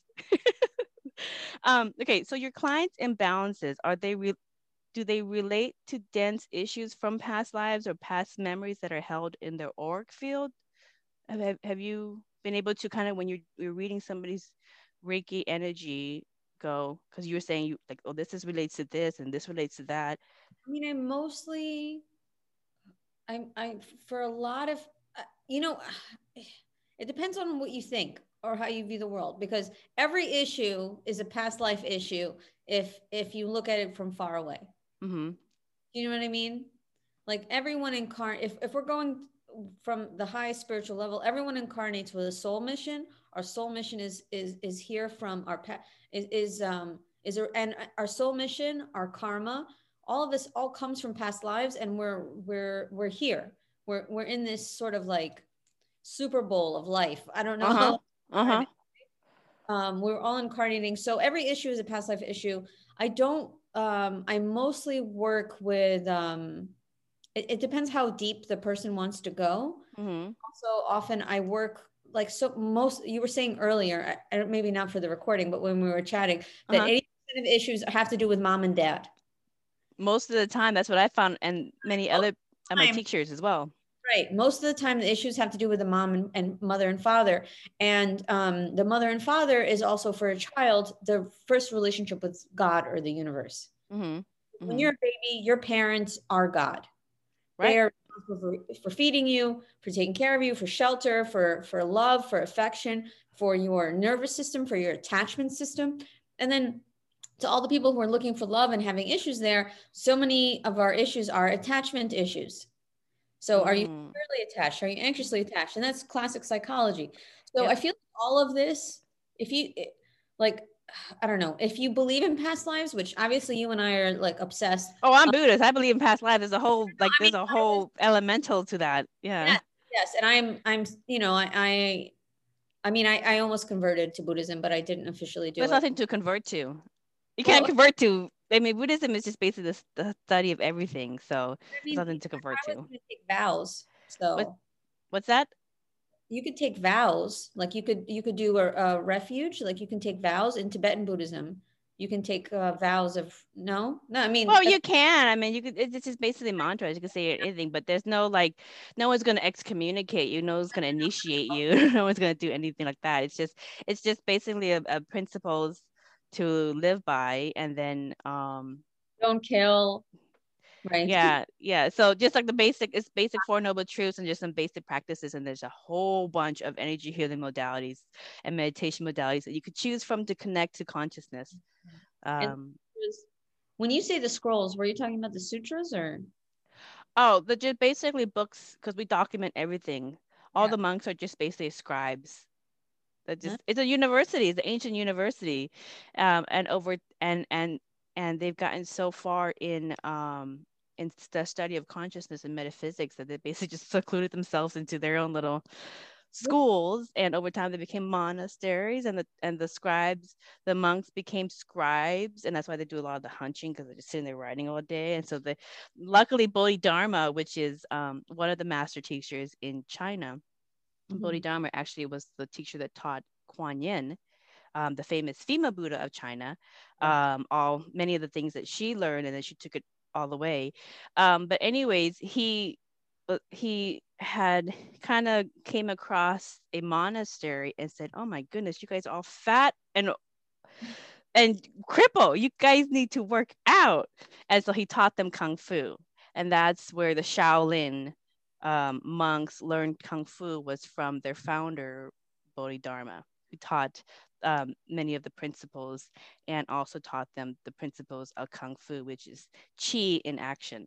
okay, so your clients' imbalances, do they relate to dense issues from past lives or past memories that are held in their auric field? Have you been able to kind of, when you're reading somebody's Reiki energy, go, because you were saying you like, oh, this relates to this and this relates to that? I mean, I for a lot of it depends on what you think or how you view the world, because every issue is a past life issue if you look at it from far away. You know what I mean? Like everyone if we're going from the highest spiritual level, everyone incarnates with a soul mission. Our soul mission is here from our past, and our soul mission, our karma, all of this all comes from past lives, and we're here. We're in this sort of like Super Bowl of life. I don't know. We're all incarnating. So every issue is a past life issue. I mostly work with, it depends how deep the person wants to go. Also, often I work you were saying earlier, maybe not for the recording, but when we were chatting, that 80% of issues have to do with mom and dad. Most of the time, that's what I found, and many other of my teachers as well. Right. Most of the time, the issues have to do with the mom and mother and father. And the mother and father is also, for a child, the first relationship with God or the universe. When you're a baby, your parents are God. Right. They are responsible for feeding you, for taking care of you, for shelter, for love, for affection, for your nervous system, for your attachment system. And then to all the people who are looking for love and having issues there, so many of our issues are attachment issues. So are you securely attached? Are you anxiously attached? And that's classic psychology. So I feel like all of this, if you I don't know, if you believe in past lives, which obviously you and I are like obsessed. Oh, I'm Buddhist. I believe in past lives. There's a whole there's a whole elemental to that. Yeah. Yes. And I almost converted to Buddhism, but I didn't officially do it. There's nothing to convert to. You can't convert to I mean, Buddhism is just basically the study of everything. So I there's mean, nothing to convert I was to. going to take vows. What So what's that? you could take vows. Like you could do a refuge. Like you can take vows in Tibetan Buddhism. You can take vows of no. I mean, Well, you can. I mean, you could. It's just basically mantras. You can say anything, but there's no like, no one's gonna excommunicate you. No one's gonna initiate you. No one's gonna do anything like that. It's just basically a principles to live by, and then don't kill. Right. yeah. So just like it's basic Four Noble Truths and just some basic practices, and there's a whole bunch of energy healing modalities and meditation modalities that you could choose from to connect to consciousness. And Um, when you say the scrolls, were you talking about the sutras or? Oh, they're just basically books because we document everything. All Yeah. the monks are just basically scribes. That Huh? just it's a university, it's an ancient university, and over and they've gotten so far in the study of consciousness and metaphysics that they basically just secluded themselves into their own little schools, and over time they became monasteries, and the scribes, the monks became scribes, and that's why they do a lot of the hunching because they're just sitting there writing all day. And so the luckily Bodhidharma, which is one of the master teachers in China, Mhm. Bodhidharma actually was the teacher that taught Kuan Yin, the famous Fima Buddha of China, Yeah. all many of the things that she learned, and then she took it all the way. But anyways, he had kind of came across a monastery and said, "Oh my goodness, you guys are all fat and cripple. You guys need to work out." And so he taught them kung fu, and that's where the Shaolin monks learned kung fu, was from their founder Bodhidharma, who taught many of the principles and also taught them the principles of kung fu, which is qi in action.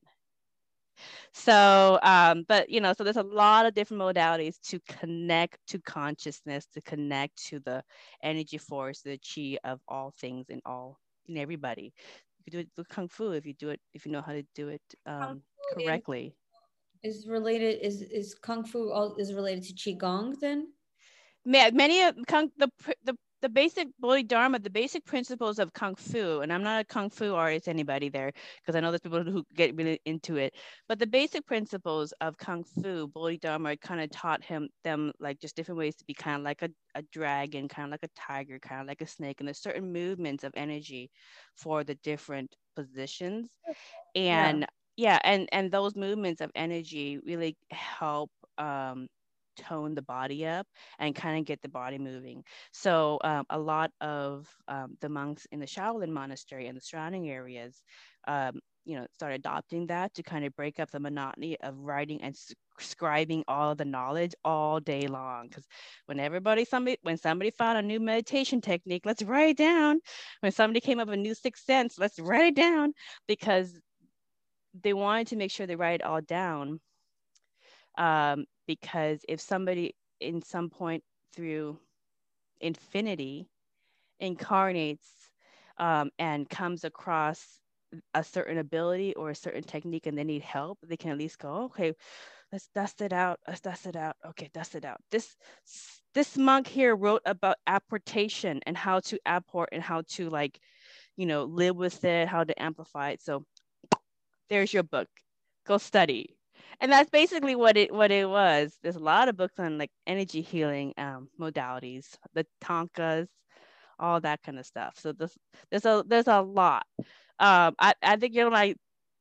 So, but so there's a lot of different modalities to connect to consciousness, to connect to the energy force, the chi of all things and all in everybody. You could do it with kung fu if you do it, if you know how to do it Kung Fu correctly. is related is Kung Fu is related to Qigong then? Many of the basic Bodhidharma, the basic principles of kung fu, and I'm not a kung fu artist, anybody there, because I know there's people who get really into it, but the basic principles of kung fu, Bodhidharma kind of taught them like just different ways to be kind of like a dragon, kind of like a tiger, kind of like a snake, and there's certain movements of energy for the different positions. Yeah. And yeah, and those movements of energy really help tone the body up and kind of get the body moving. So a lot of the monks in the Shaolin monastery and the surrounding areas start adopting that to kind of break up the monotony of writing and scribing all the knowledge all day long. Because when somebody found a new meditation technique, let's write it down. When somebody came up with a new sixth sense, let's write it down, because they wanted to make sure they write it all down, because if somebody in some point through infinity incarnates and comes across a certain ability or a certain technique and they need help, they can at least go, okay, let's dust it out. Let's dust it out. Okay, dust it out. This monk here wrote about apportation and how to apport and how to live with it, how to amplify it. So there's your book. Go study. And that's basically what it was. There's a lot of books on like energy healing modalities, the tankas, all that kind of stuff. So there's a lot. I think you're my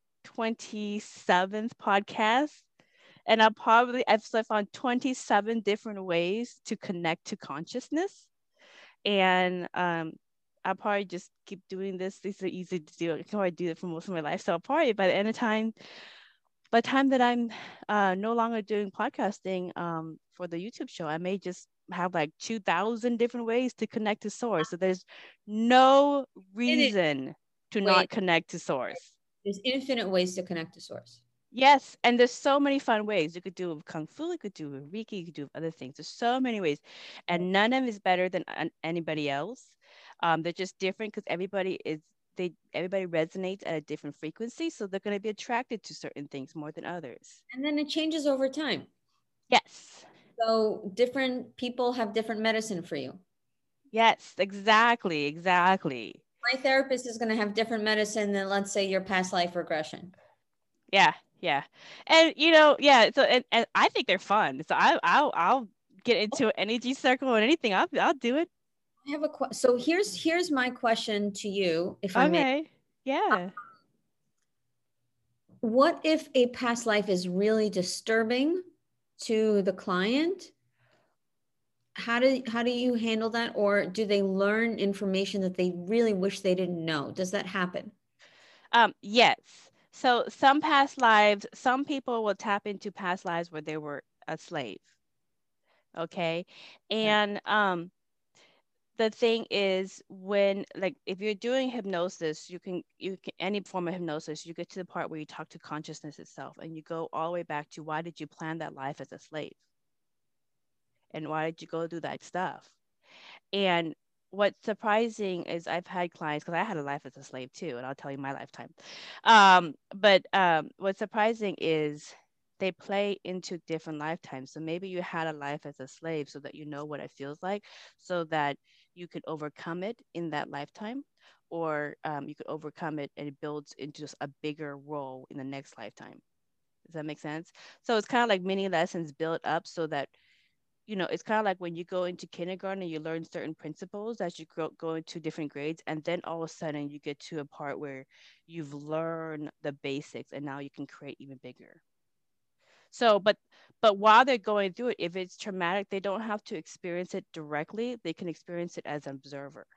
27th podcast, and I found 27 different ways to connect to consciousness, and I'll probably just keep doing this. These are easy to do. I can probably do it for most of my life. So probably by the time that I'm no longer doing podcasting for the YouTube show, I may just have like 2,000 different ways to connect to source. So there's no It is reason to ways. not connect to source. There's infinite ways to connect to source. Yes, and there's so many fun ways. You could do it with Kung Fu, you could do it with Reiki, you could do it with other things. There's so many ways, and none of them is better than anybody else. They're just different because everybody resonates at a different frequency, so they're going to be attracted to certain things more than others. And then it changes over time. Yes. So different people have different medicine for you. Yes, exactly. My therapist is going to have different medicine than, let's say, your past life regression. Yeah, yeah. And yeah, so and I think they're fun. So I'll get into an energy circle or anything. I'll do it. I have so here's my question to you, if I may. Okay. Yeah. What if a past life is really disturbing to the client? How do you handle that? Or do they learn information that they really wish they didn't know? Does that happen? Yes. So some past lives, some people will tap into past lives where they were a slave. Okay. And the thing is, when, like, if you're doing hypnosis, you can any form of hypnosis, you get to the part where you talk to consciousness itself, and you go all the way back to, why did you plan that life as a slave, and why did you go do that stuff? And what's surprising is, I've had clients, because I had a life as a slave too, and I'll tell you my lifetime. But what's surprising is, they play into different lifetimes. So maybe you had a life as a slave so that you know what it feels like, so that you could overcome it in that lifetime, or you could overcome it and it builds into just a bigger role in the next lifetime. Does that make sense? So it's kind of like mini lessons built up, so that it's kind of like when you go into kindergarten and you learn certain principles as you go into different grades, and then all of a sudden you get to a part where you've learned the basics, and now you can create even bigger. So, but while they're going through it, if it's traumatic, they don't have to experience it directly. They can experience it as an observer.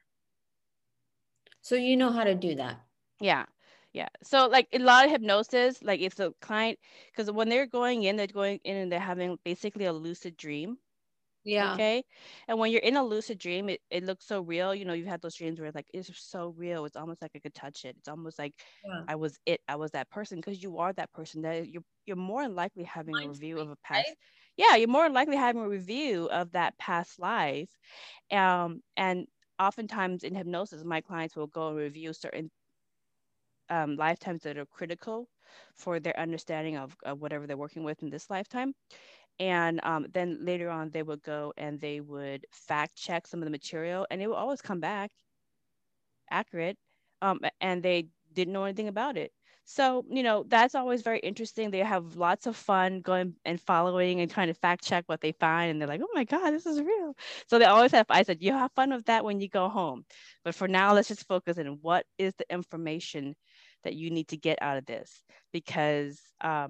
So you know how to do that. Yeah. Yeah. So like a lot of hypnosis, like if the client, because when they're going in, and they're having basically a lucid dream. Yeah. Okay. And when you're in a lucid dream, it looks so real. You've had those dreams where, like, it's so real. It's almost like I could touch it. It's almost like Yeah. I was that person, because you are that person. That you're more than likely having a review of a past. Right? Yeah, you're more than likely having a review of that past life. And oftentimes in hypnosis, my clients will go and review certain lifetimes that are critical for their understanding of whatever they're working with in this lifetime. And then later on, they would go and they would fact check some of the material, and it will always come back accurate. And they didn't know anything about it. So, that's always very interesting. They have lots of fun going and following and trying to fact check what they find. And they're like, oh my God, this is real. So they always have, I said, you have fun with that when you go home. But for now, let's just focus on what is the information that you need to get out of this. Because,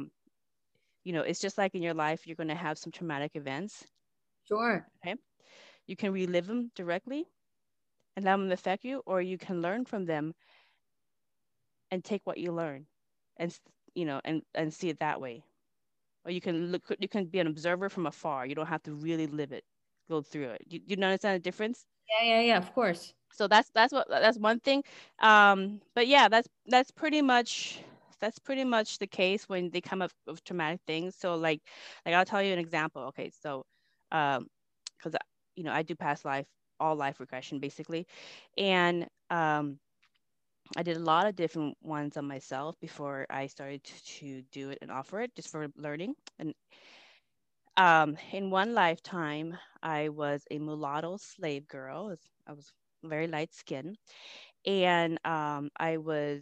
it's just like in your life, you're going to have some traumatic events. Sure. Okay. You can relive them directly and let them affect you, or you can learn from them and take what you learn, and and see it that way. Or you can be an observer from afar. You don't have to really live it, go through it. You understand the difference? Yeah, of course. So that's one thing. But yeah, that's pretty much the case when they come up with traumatic things. So like I'll tell you an example. Okay, so because I do past life, all life regression basically. And I did a lot of different ones on myself before I started to do it and offer it just for learning. And in one lifetime, I was a mulatto slave girl. I was very light skinned, and I was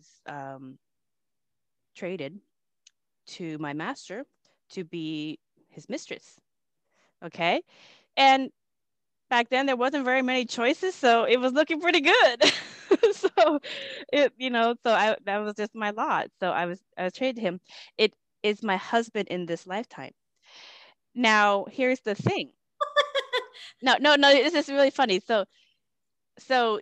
traded to my master to be his mistress. Okay, and back then there wasn't very many choices, so it was looking pretty good. So that was just my lot. So I was traded to him. It is my husband in this lifetime. Now here's the thing. No, this is really funny. So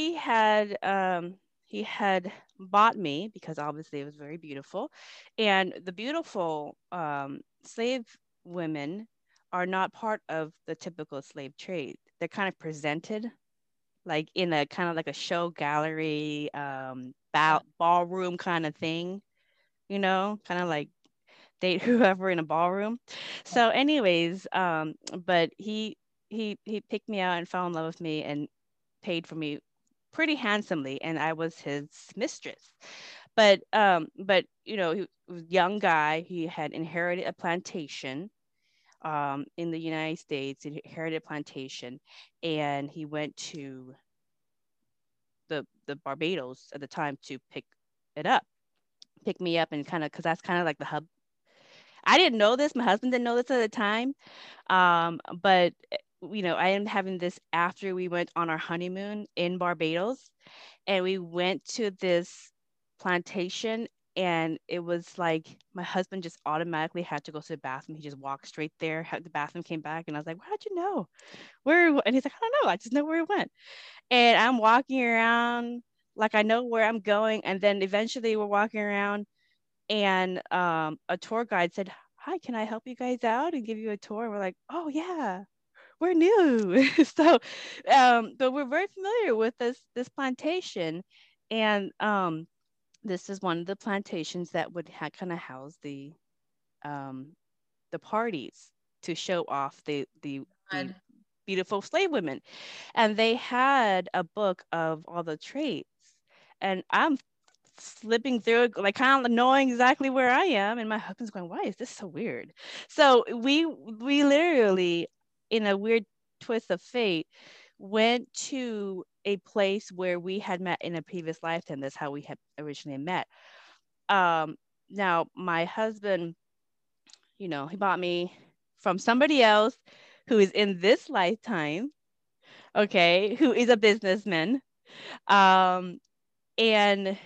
he had bought me because obviously it was very beautiful, and the beautiful slave women are not part of the typical slave trade. They're kind of presented like in a kind of like a show gallery, ballroom kind of thing, kind of like date whoever in a ballroom. So anyways, but he picked me out and fell in love with me and paid for me pretty handsomely, and I was his mistress. But he was a young guy. He had inherited a plantation in the United States. He inherited a plantation, and he went to the Barbados at the time to pick me up, and kind of, because that's kind of like the hub. I didn't know this. My husband didn't know this at the time. But I ended up having this after we went on our honeymoon in Barbados, and we went to this plantation, and it was like my husband just automatically had to go to the bathroom. He just walked straight there. The bathroom came back, and I was like, "How'd you know where?" And he's like, "I don't know. I just know where it went." And I'm walking around like I know where I'm going, and then eventually we're walking around, and a tour guide said, "Hi, can I help you guys out and give you a tour?" And we're like, "Oh yeah, we're new." So but we're very familiar with this plantation, and this is one of the plantations that would kind of house um the parties to show off the God. beautiful slave women. And they had a book of all the traits, and I'm slipping through it, like kind of knowing exactly where I am, and my husband's going, "Why is this so weird?" So we literally, in a weird twist of fate, went to a place where we had met in a previous lifetime. That's how we had originally met. um Now my husband, he bought me from somebody else who is in this lifetime, okay, who is a businessman. um and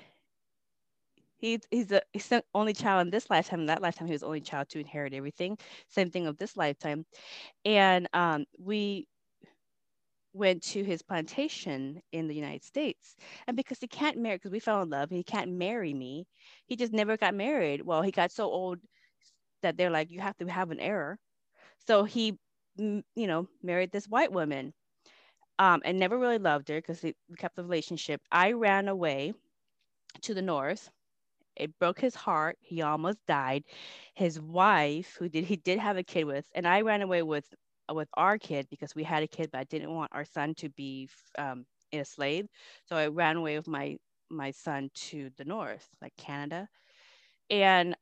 he's the only child in this lifetime. In that lifetime, he was the only child to inherit everything. Same thing of this lifetime. And we went to his plantation in the United States. And because he can't marry, because we fell in love, he can't marry me. He just never got married. Well, he got so old that they're like, "You have to have an heir." So he, married this white woman, and never really loved her because we kept the relationship. I ran away to the north. It broke his heart. He almost died. His wife, he did have a kid with, and I ran away with our kid because we had a kid, but I didn't want our son to be a slave. So I ran away with my son to the north, like Canada. And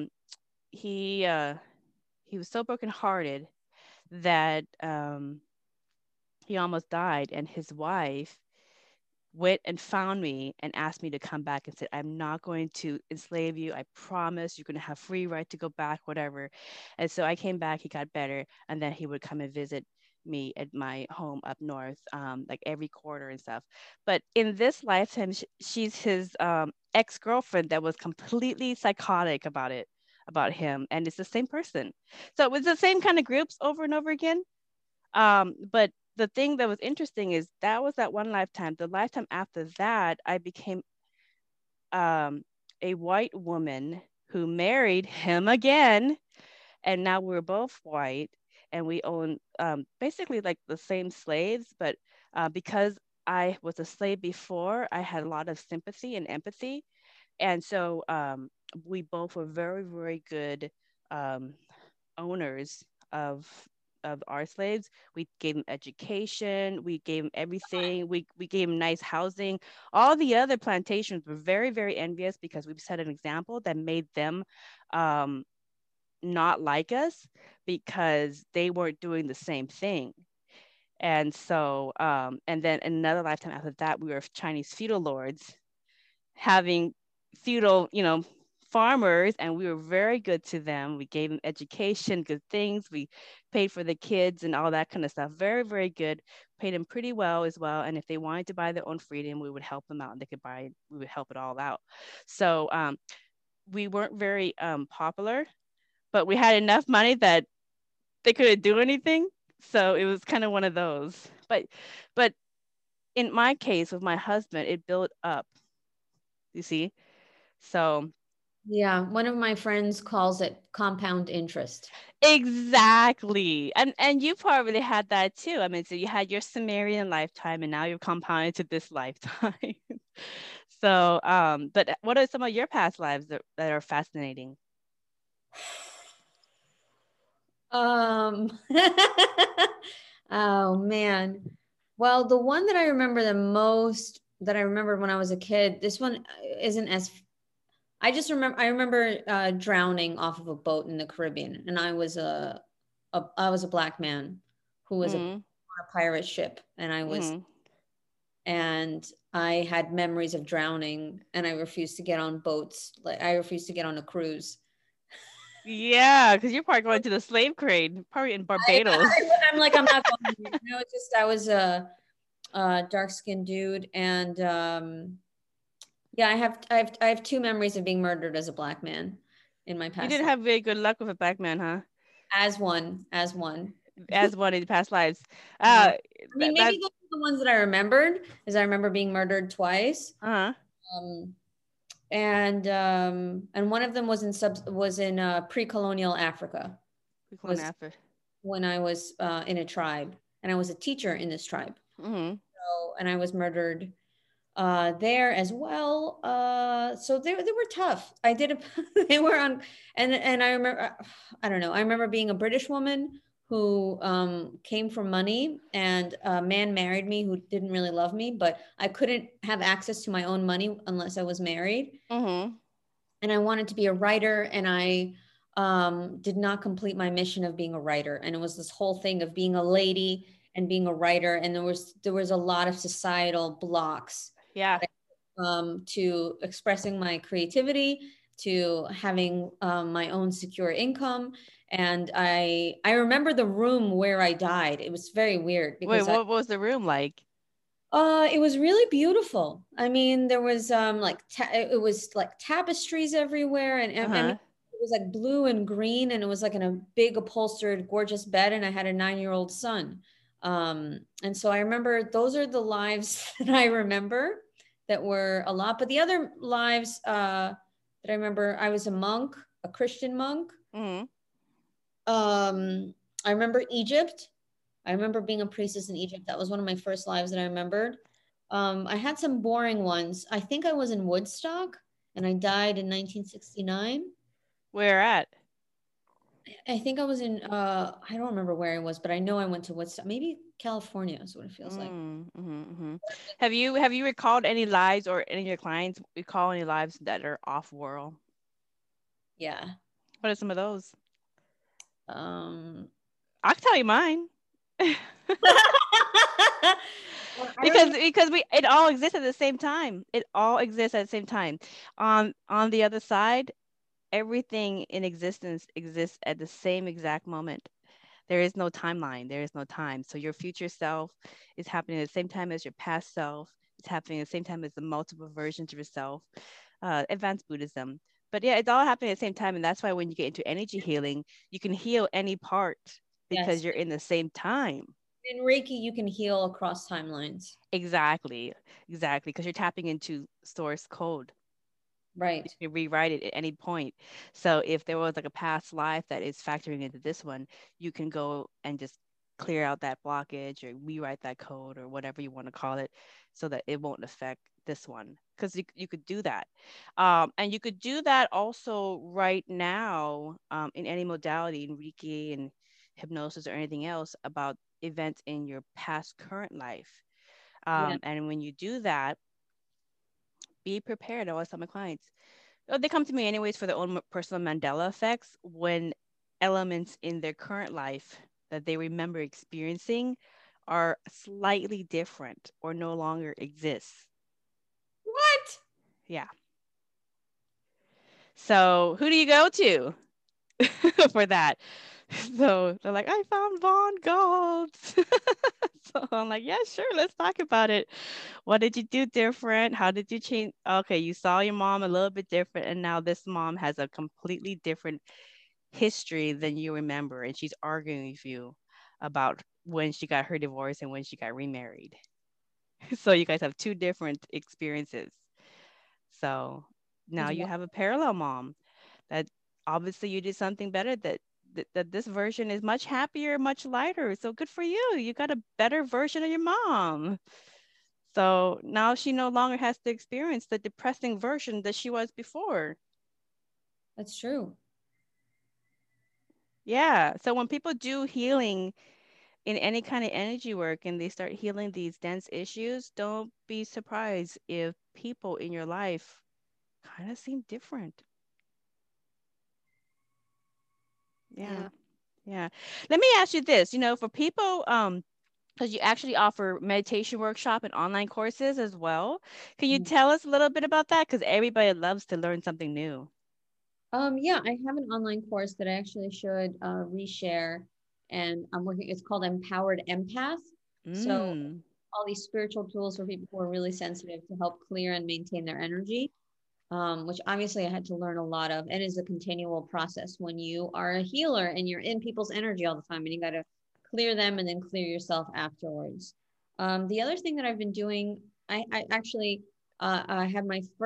he was so brokenhearted that he almost died, and his wife went and found me and asked me to come back and said, "I'm not going to enslave you. I promise you're going to have free right to go back, whatever." And so I came back, he got better, and then he would come and visit me at my home up north, like every quarter and stuff. But in this lifetime, she's his ex-girlfriend that was completely psychotic about him. And it's the same person. So it was the same kind of groups over and over again. But the thing that was interesting is that was that one lifetime. The lifetime after that, I became a white woman who married him again, and now we're both white, and we own basically like the same slaves. But because I was a slave before, I had a lot of sympathy and empathy, and so we both were very, very good um, owners of our slaves. We gave them education, we gave them everything, we gave them nice housing. All the other plantations were very, very envious because we set an example that made them not like us because they weren't doing the same thing. And so and then in another lifetime after that, we were Chinese feudal lords having feudal, farmers, and we were very good to them. We gave them education, good things. We paid for the kids and all that kind of stuff. Very, very good. Paid them pretty well as well. And if they wanted to buy their own freedom, we would help them out, and we would help it all out. So we weren't very popular, but we had enough money that they couldn't do anything. So it was kind of one of those. But in my case with my husband, it built up. You see? So Yeah, one of my friends calls it compound interest. exactly. And you probably had that too. I mean, so you had your Sumerian lifetime, and now you're compounded to this lifetime. So but what are some of your past lives that are fascinating? Um, oh man. Well, the one that I remember the most that I remembered when I was a kid, this one isn't as I remember drowning off of a boat in the Caribbean, and I was a black man who was on Mm-hmm. a pirate ship, and Mm-hmm. and I had memories of drowning, and I refused to get on boats. Like I refused to get on a cruise. Yeah, because you're probably going to the slave trade, probably in Barbados. I'm like, I'm not going. I was a dark skinned dude, and yeah, I have two memories of being murdered as a black man in my You past didn't life. have very good luck with a black man, huh? As one. As one in past lives. I mean, That maybe those are the ones that I remembered, is I remember being murdered twice. uh-huh. Um, and one of them was in pre-colonial Africa. We call Was after. when I was in a tribe, and I was a teacher in this tribe. Mm-hmm. So, and I was murdered there as well. So they were tough. I did they were on, and I remember, I don't know. I remember being a British woman who came from money, and a man married me who didn't really love me, but I couldn't have access to my own money unless I was married. Mm-hmm. And I wanted to be a writer, and I did not complete my mission of being a writer. And it was this whole thing of being a lady and being a writer, and there was a lot of societal blocks Yeah. to expressing my creativity, to having my own secure income. And I remember the room where I died. It was very weird Wait, because what was the room like? it was really beautiful. I mean, there was it was like tapestries everywhere, and I mean, Uh-huh. it was like blue and green, and it was like in a big upholstered, gorgeous bed, and I had a 9-year-old son. And so I remember those are the lives that I remember that were a lot. But the other lives that I remember, I was a monk, a Christian monk. Mm-hmm. I remember Egypt. I remember being a priestess in Egypt. That was one of my first lives that I remembered. I had some boring ones. I think I was in Woodstock, and I died in 1969. Where at? I think I was in, I don't remember where I was, but I know I went to Woodstock. Maybe California is what it feels like. Mm-hmm. Mm-hmm. Have you recalled any lives, or any of your clients recall any lives that are off world? Yeah. What are some of those? Um, I'll tell you mine. well, I don't Because we it all exists at the same time. It all exists at the same time. On the other side, everything in existence exists at the same exact moment. There is no timeline. There is no time. So your future self is happening at the same time as your past self. It's happening at the same time as the multiple versions of yourself. Advanced Buddhism. But yeah, it's all happening at the same time. And that's why when you get into energy healing, you can heal any part because Yes. you're in the same time. In Reiki, you can heal across timelines. Exactly. Exactly. Because you're tapping into source code. Right. You can rewrite it at any point. So if there was like a past life that is factoring into this one, you can go and just clear out that blockage or rewrite that code or whatever you want to call it so that it won't affect this one. Because you could do that. And you could do that also right now in any modality, in Reiki and hypnosis or anything else, about events in your past current life. Yeah. And when you do that, be prepared. I always tell my clients, they come to me anyways for their own personal Mandela effects when elements in their current life that they remember experiencing are slightly different or no longer exist. What? Yeah. So who do you go to for that? So they're like, I found Von Gold. So I'm like, yeah, sure, let's talk about it. What did you do different? How did you change? Okay, you saw your mom a little bit different, and now this mom has a completely different history than you remember, and she's arguing with you about when she got her divorce and when she got remarried. So you guys have two different experiences. So now She's you have a parallel mom that obviously you did something better, that this version is much happier, much lighter. So good for you. You got a better version of your mom. So now she no longer has to experience the depressing version that she was before. That's true. Yeah. So when people do healing in any kind of energy work and they start healing these dense issues, don't be surprised if people in your life kind of seem different. Yeah. Yeah. Yeah. Let me ask you this, for people because you actually offer meditation workshop and online courses as well. Can you Mhm. tell us a little bit about that? Because everybody loves to learn something new. Yeah, I have an online course that I actually should reshare, and I'm working. It's called Empowered Empath. So Mm. all these spiritual tools for people who are really sensitive to help clear and maintain their energy, which obviously I had to learn a lot of, and is a continual process when you are a healer and you're in people's energy all the time, and you got to clear them and then clear yourself afterwards. The other thing that I've been doing, I actually I had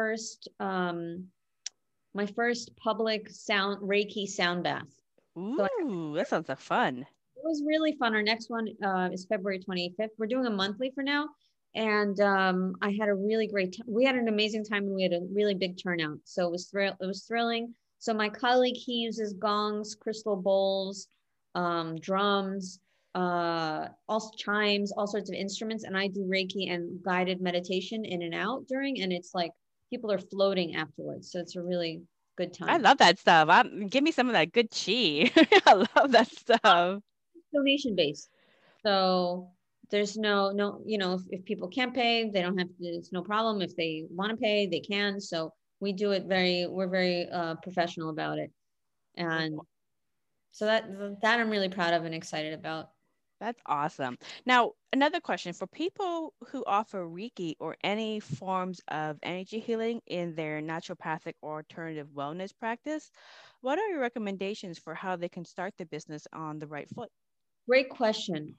my first public sound Reiki sound bath. So Ooh, that sounds like fun. it was really fun. Our next one is February 25th. We're doing a monthly for now. And I had a really great time. We had an amazing time and we had a really big turnout. So it was thrilling. So my colleague, he uses gongs, crystal bowls, drums, also chimes, all sorts of instruments. And I do Reiki and guided meditation in and out during, and it's like people are floating afterwards. So it's a really good I time. love that stuff. Give me some of that good chi. I love that stuff. Donation based. So there's no, if people can't pay, they don't have to, it's no problem. If they want to pay, they can. So we're very professional about it. And so that I'm really proud of and excited about. That's awesome. Now, another question for people who offer Reiki or any forms of energy healing in their naturopathic or alternative wellness practice, what are your recommendations for how they can start the business on the right foot? Great question.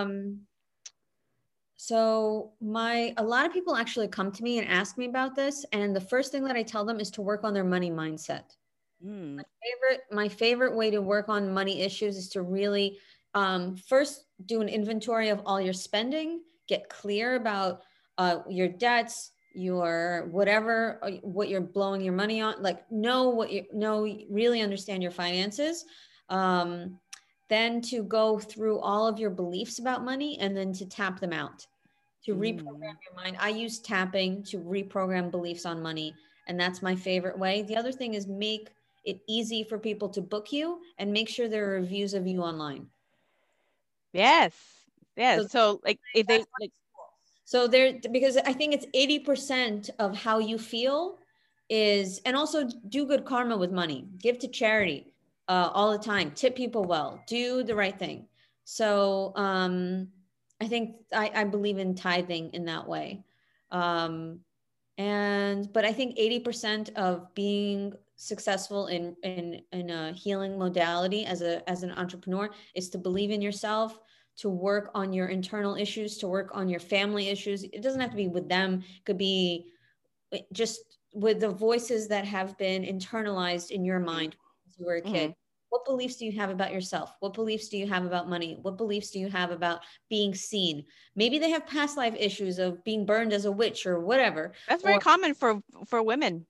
So a lot of people actually come to me and ask me about this. And the first thing that I tell them is to work on their money mindset. Mm, My favorite way to work on money issues is to really first do an inventory of all your spending, get clear about your debts, your whatever, what you're blowing your money on, like really understand your finances. Um, then to go through all of your beliefs about money and then to tap them out, to reprogram mm. your mind. I use tapping to reprogram beliefs on money, and that's my favorite way. The other thing is make it easy for people to book you and make sure there are reviews of you online. Yes. So Yes. So like if they that's like so there, because I think it's 80% of how you feel is, and also do good karma with money, give to charity all the time, tip people well, do the right thing. So I think I believe in tithing in that way. Um, but I think 80% of being successful in a healing modality as an entrepreneur is to believe in yourself, to work on your internal issues, to work on your family issues. It doesn't have to be with them, it could be just with the voices that have been internalized in your mind since you were a kid. mhm. What beliefs do you have about yourself? What beliefs do you have about money? What beliefs do you have about being seen? Maybe they have past life issues of being burned as a witch or whatever. That's very Or common for women.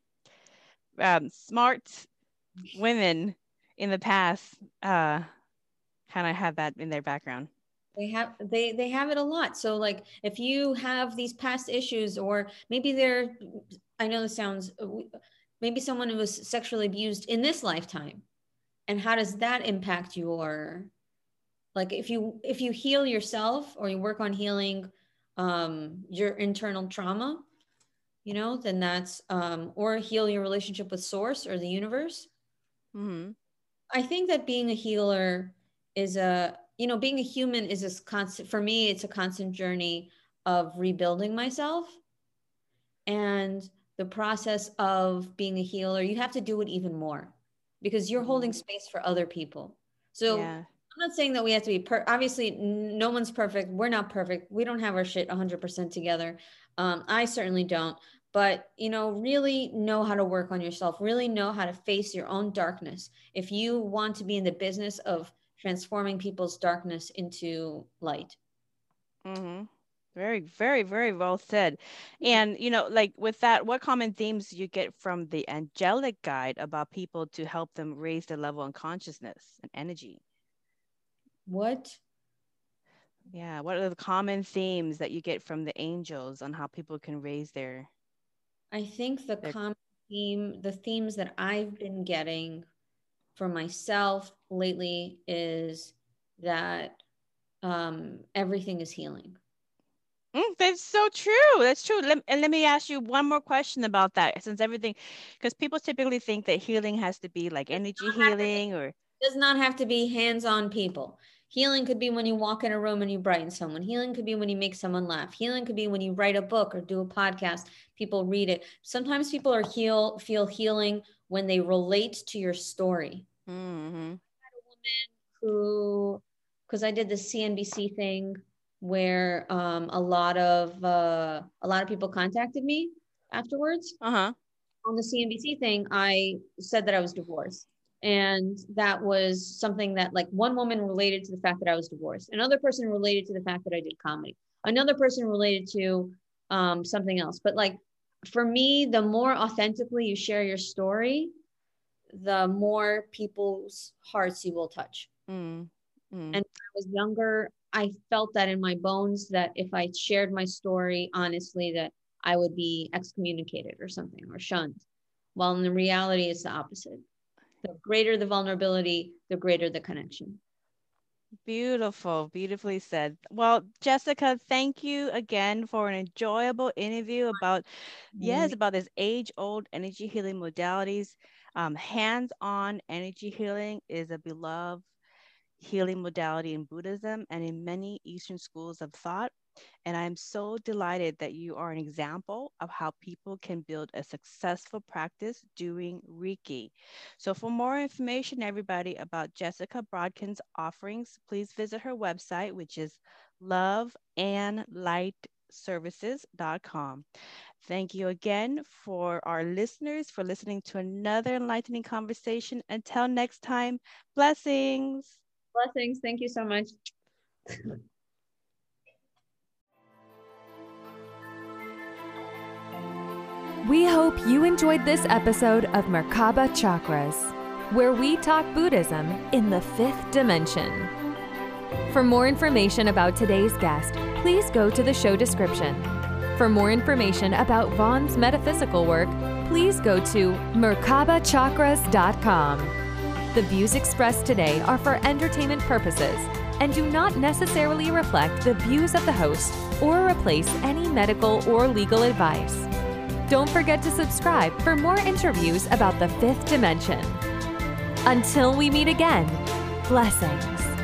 Smart women in the past kind of have that in their background. they have it a lot. So like if you have these past issues, or maybe they're, I know this sounds, maybe someone who was sexually abused in this lifetime, and how does that impact your, like if you heal yourself or you work on healing your internal trauma, then that's or heal your relationship with source or the universe. Hmm. I think that being a healer is being a human is a constant, for me, it's a constant journey of rebuilding myself. And the process of being a healer, you have to do it even more because you're holding Hmm. space for other people. So Yeah. I'm not saying that we have to be obviously no one's perfect. We're not perfect. We don't have our shit 100% together. I certainly don't. But really know how to work on yourself. Really know how to face your own darkness. If you want to be in the business of transforming people's darkness into light. Hmm. Very, very, very well said. And, like with that, what common themes do you get from the angelic guide about people to help them raise their level of consciousness and energy? What Yeah. What are the common themes that you get from the angels on how people can raise I think their, the themes that I've been getting for myself lately is that everything is healing. That's so true. That's true. Let me ask you one more question about that. Since everything, because people typically think that healing has to be like energy healing or. Does not have to be hands-on people. Healing could be when you walk in a room and you brighten someone. Healing could be when you make someone laugh. Healing could be when you write a book or do a podcast, people read it. Sometimes people feel healing when they relate to your story. Mm-hmm. I had a woman who, because I did the CNBC thing where a lot of people contacted me afterwards. Uh-huh. On the CNBC thing, I said that I was divorced. And that was something that, like, one woman related to the fact that I was divorced. Another person related to the fact that I did comedy. Another person related to something else. But like, for me, the more authentically you share your story, the more people's hearts you will touch. And when I was younger, I felt that in my bones that if I shared my story honestly, that I would be excommunicated or something, or shunned. While in the reality, it's the opposite. The greater the vulnerability, the greater the connection. Beautiful, beautifully said. Well, Jessica, thank you again for an enjoyable interview about, about this age-old energy healing modalities. Hands-on energy healing is a beloved healing modality in Buddhism and in many Eastern schools of thought. And I'm so delighted that you are an example of how people can build a successful practice doing Reiki. So for more information, everybody, about Jessica Brodkin's offerings, please visit her website, which is loveandlightservices.com. Thank you again for our listeners for listening to another enlightening conversation. Until next time, blessings. Blessings. Thank you so much. We hope you enjoyed this episode of Merkaba Chakras, where we talk Buddhism in the fifth dimension. For more information about today's guest, please go to the show description. For more information about Vaughn's metaphysical work, please go to merkabachakras.com. The views expressed today are for entertainment purposes and do not necessarily reflect the views of the host or replace any medical or legal advice. Don't forget to subscribe for more interviews about the fifth dimension. Until we meet again, blessings.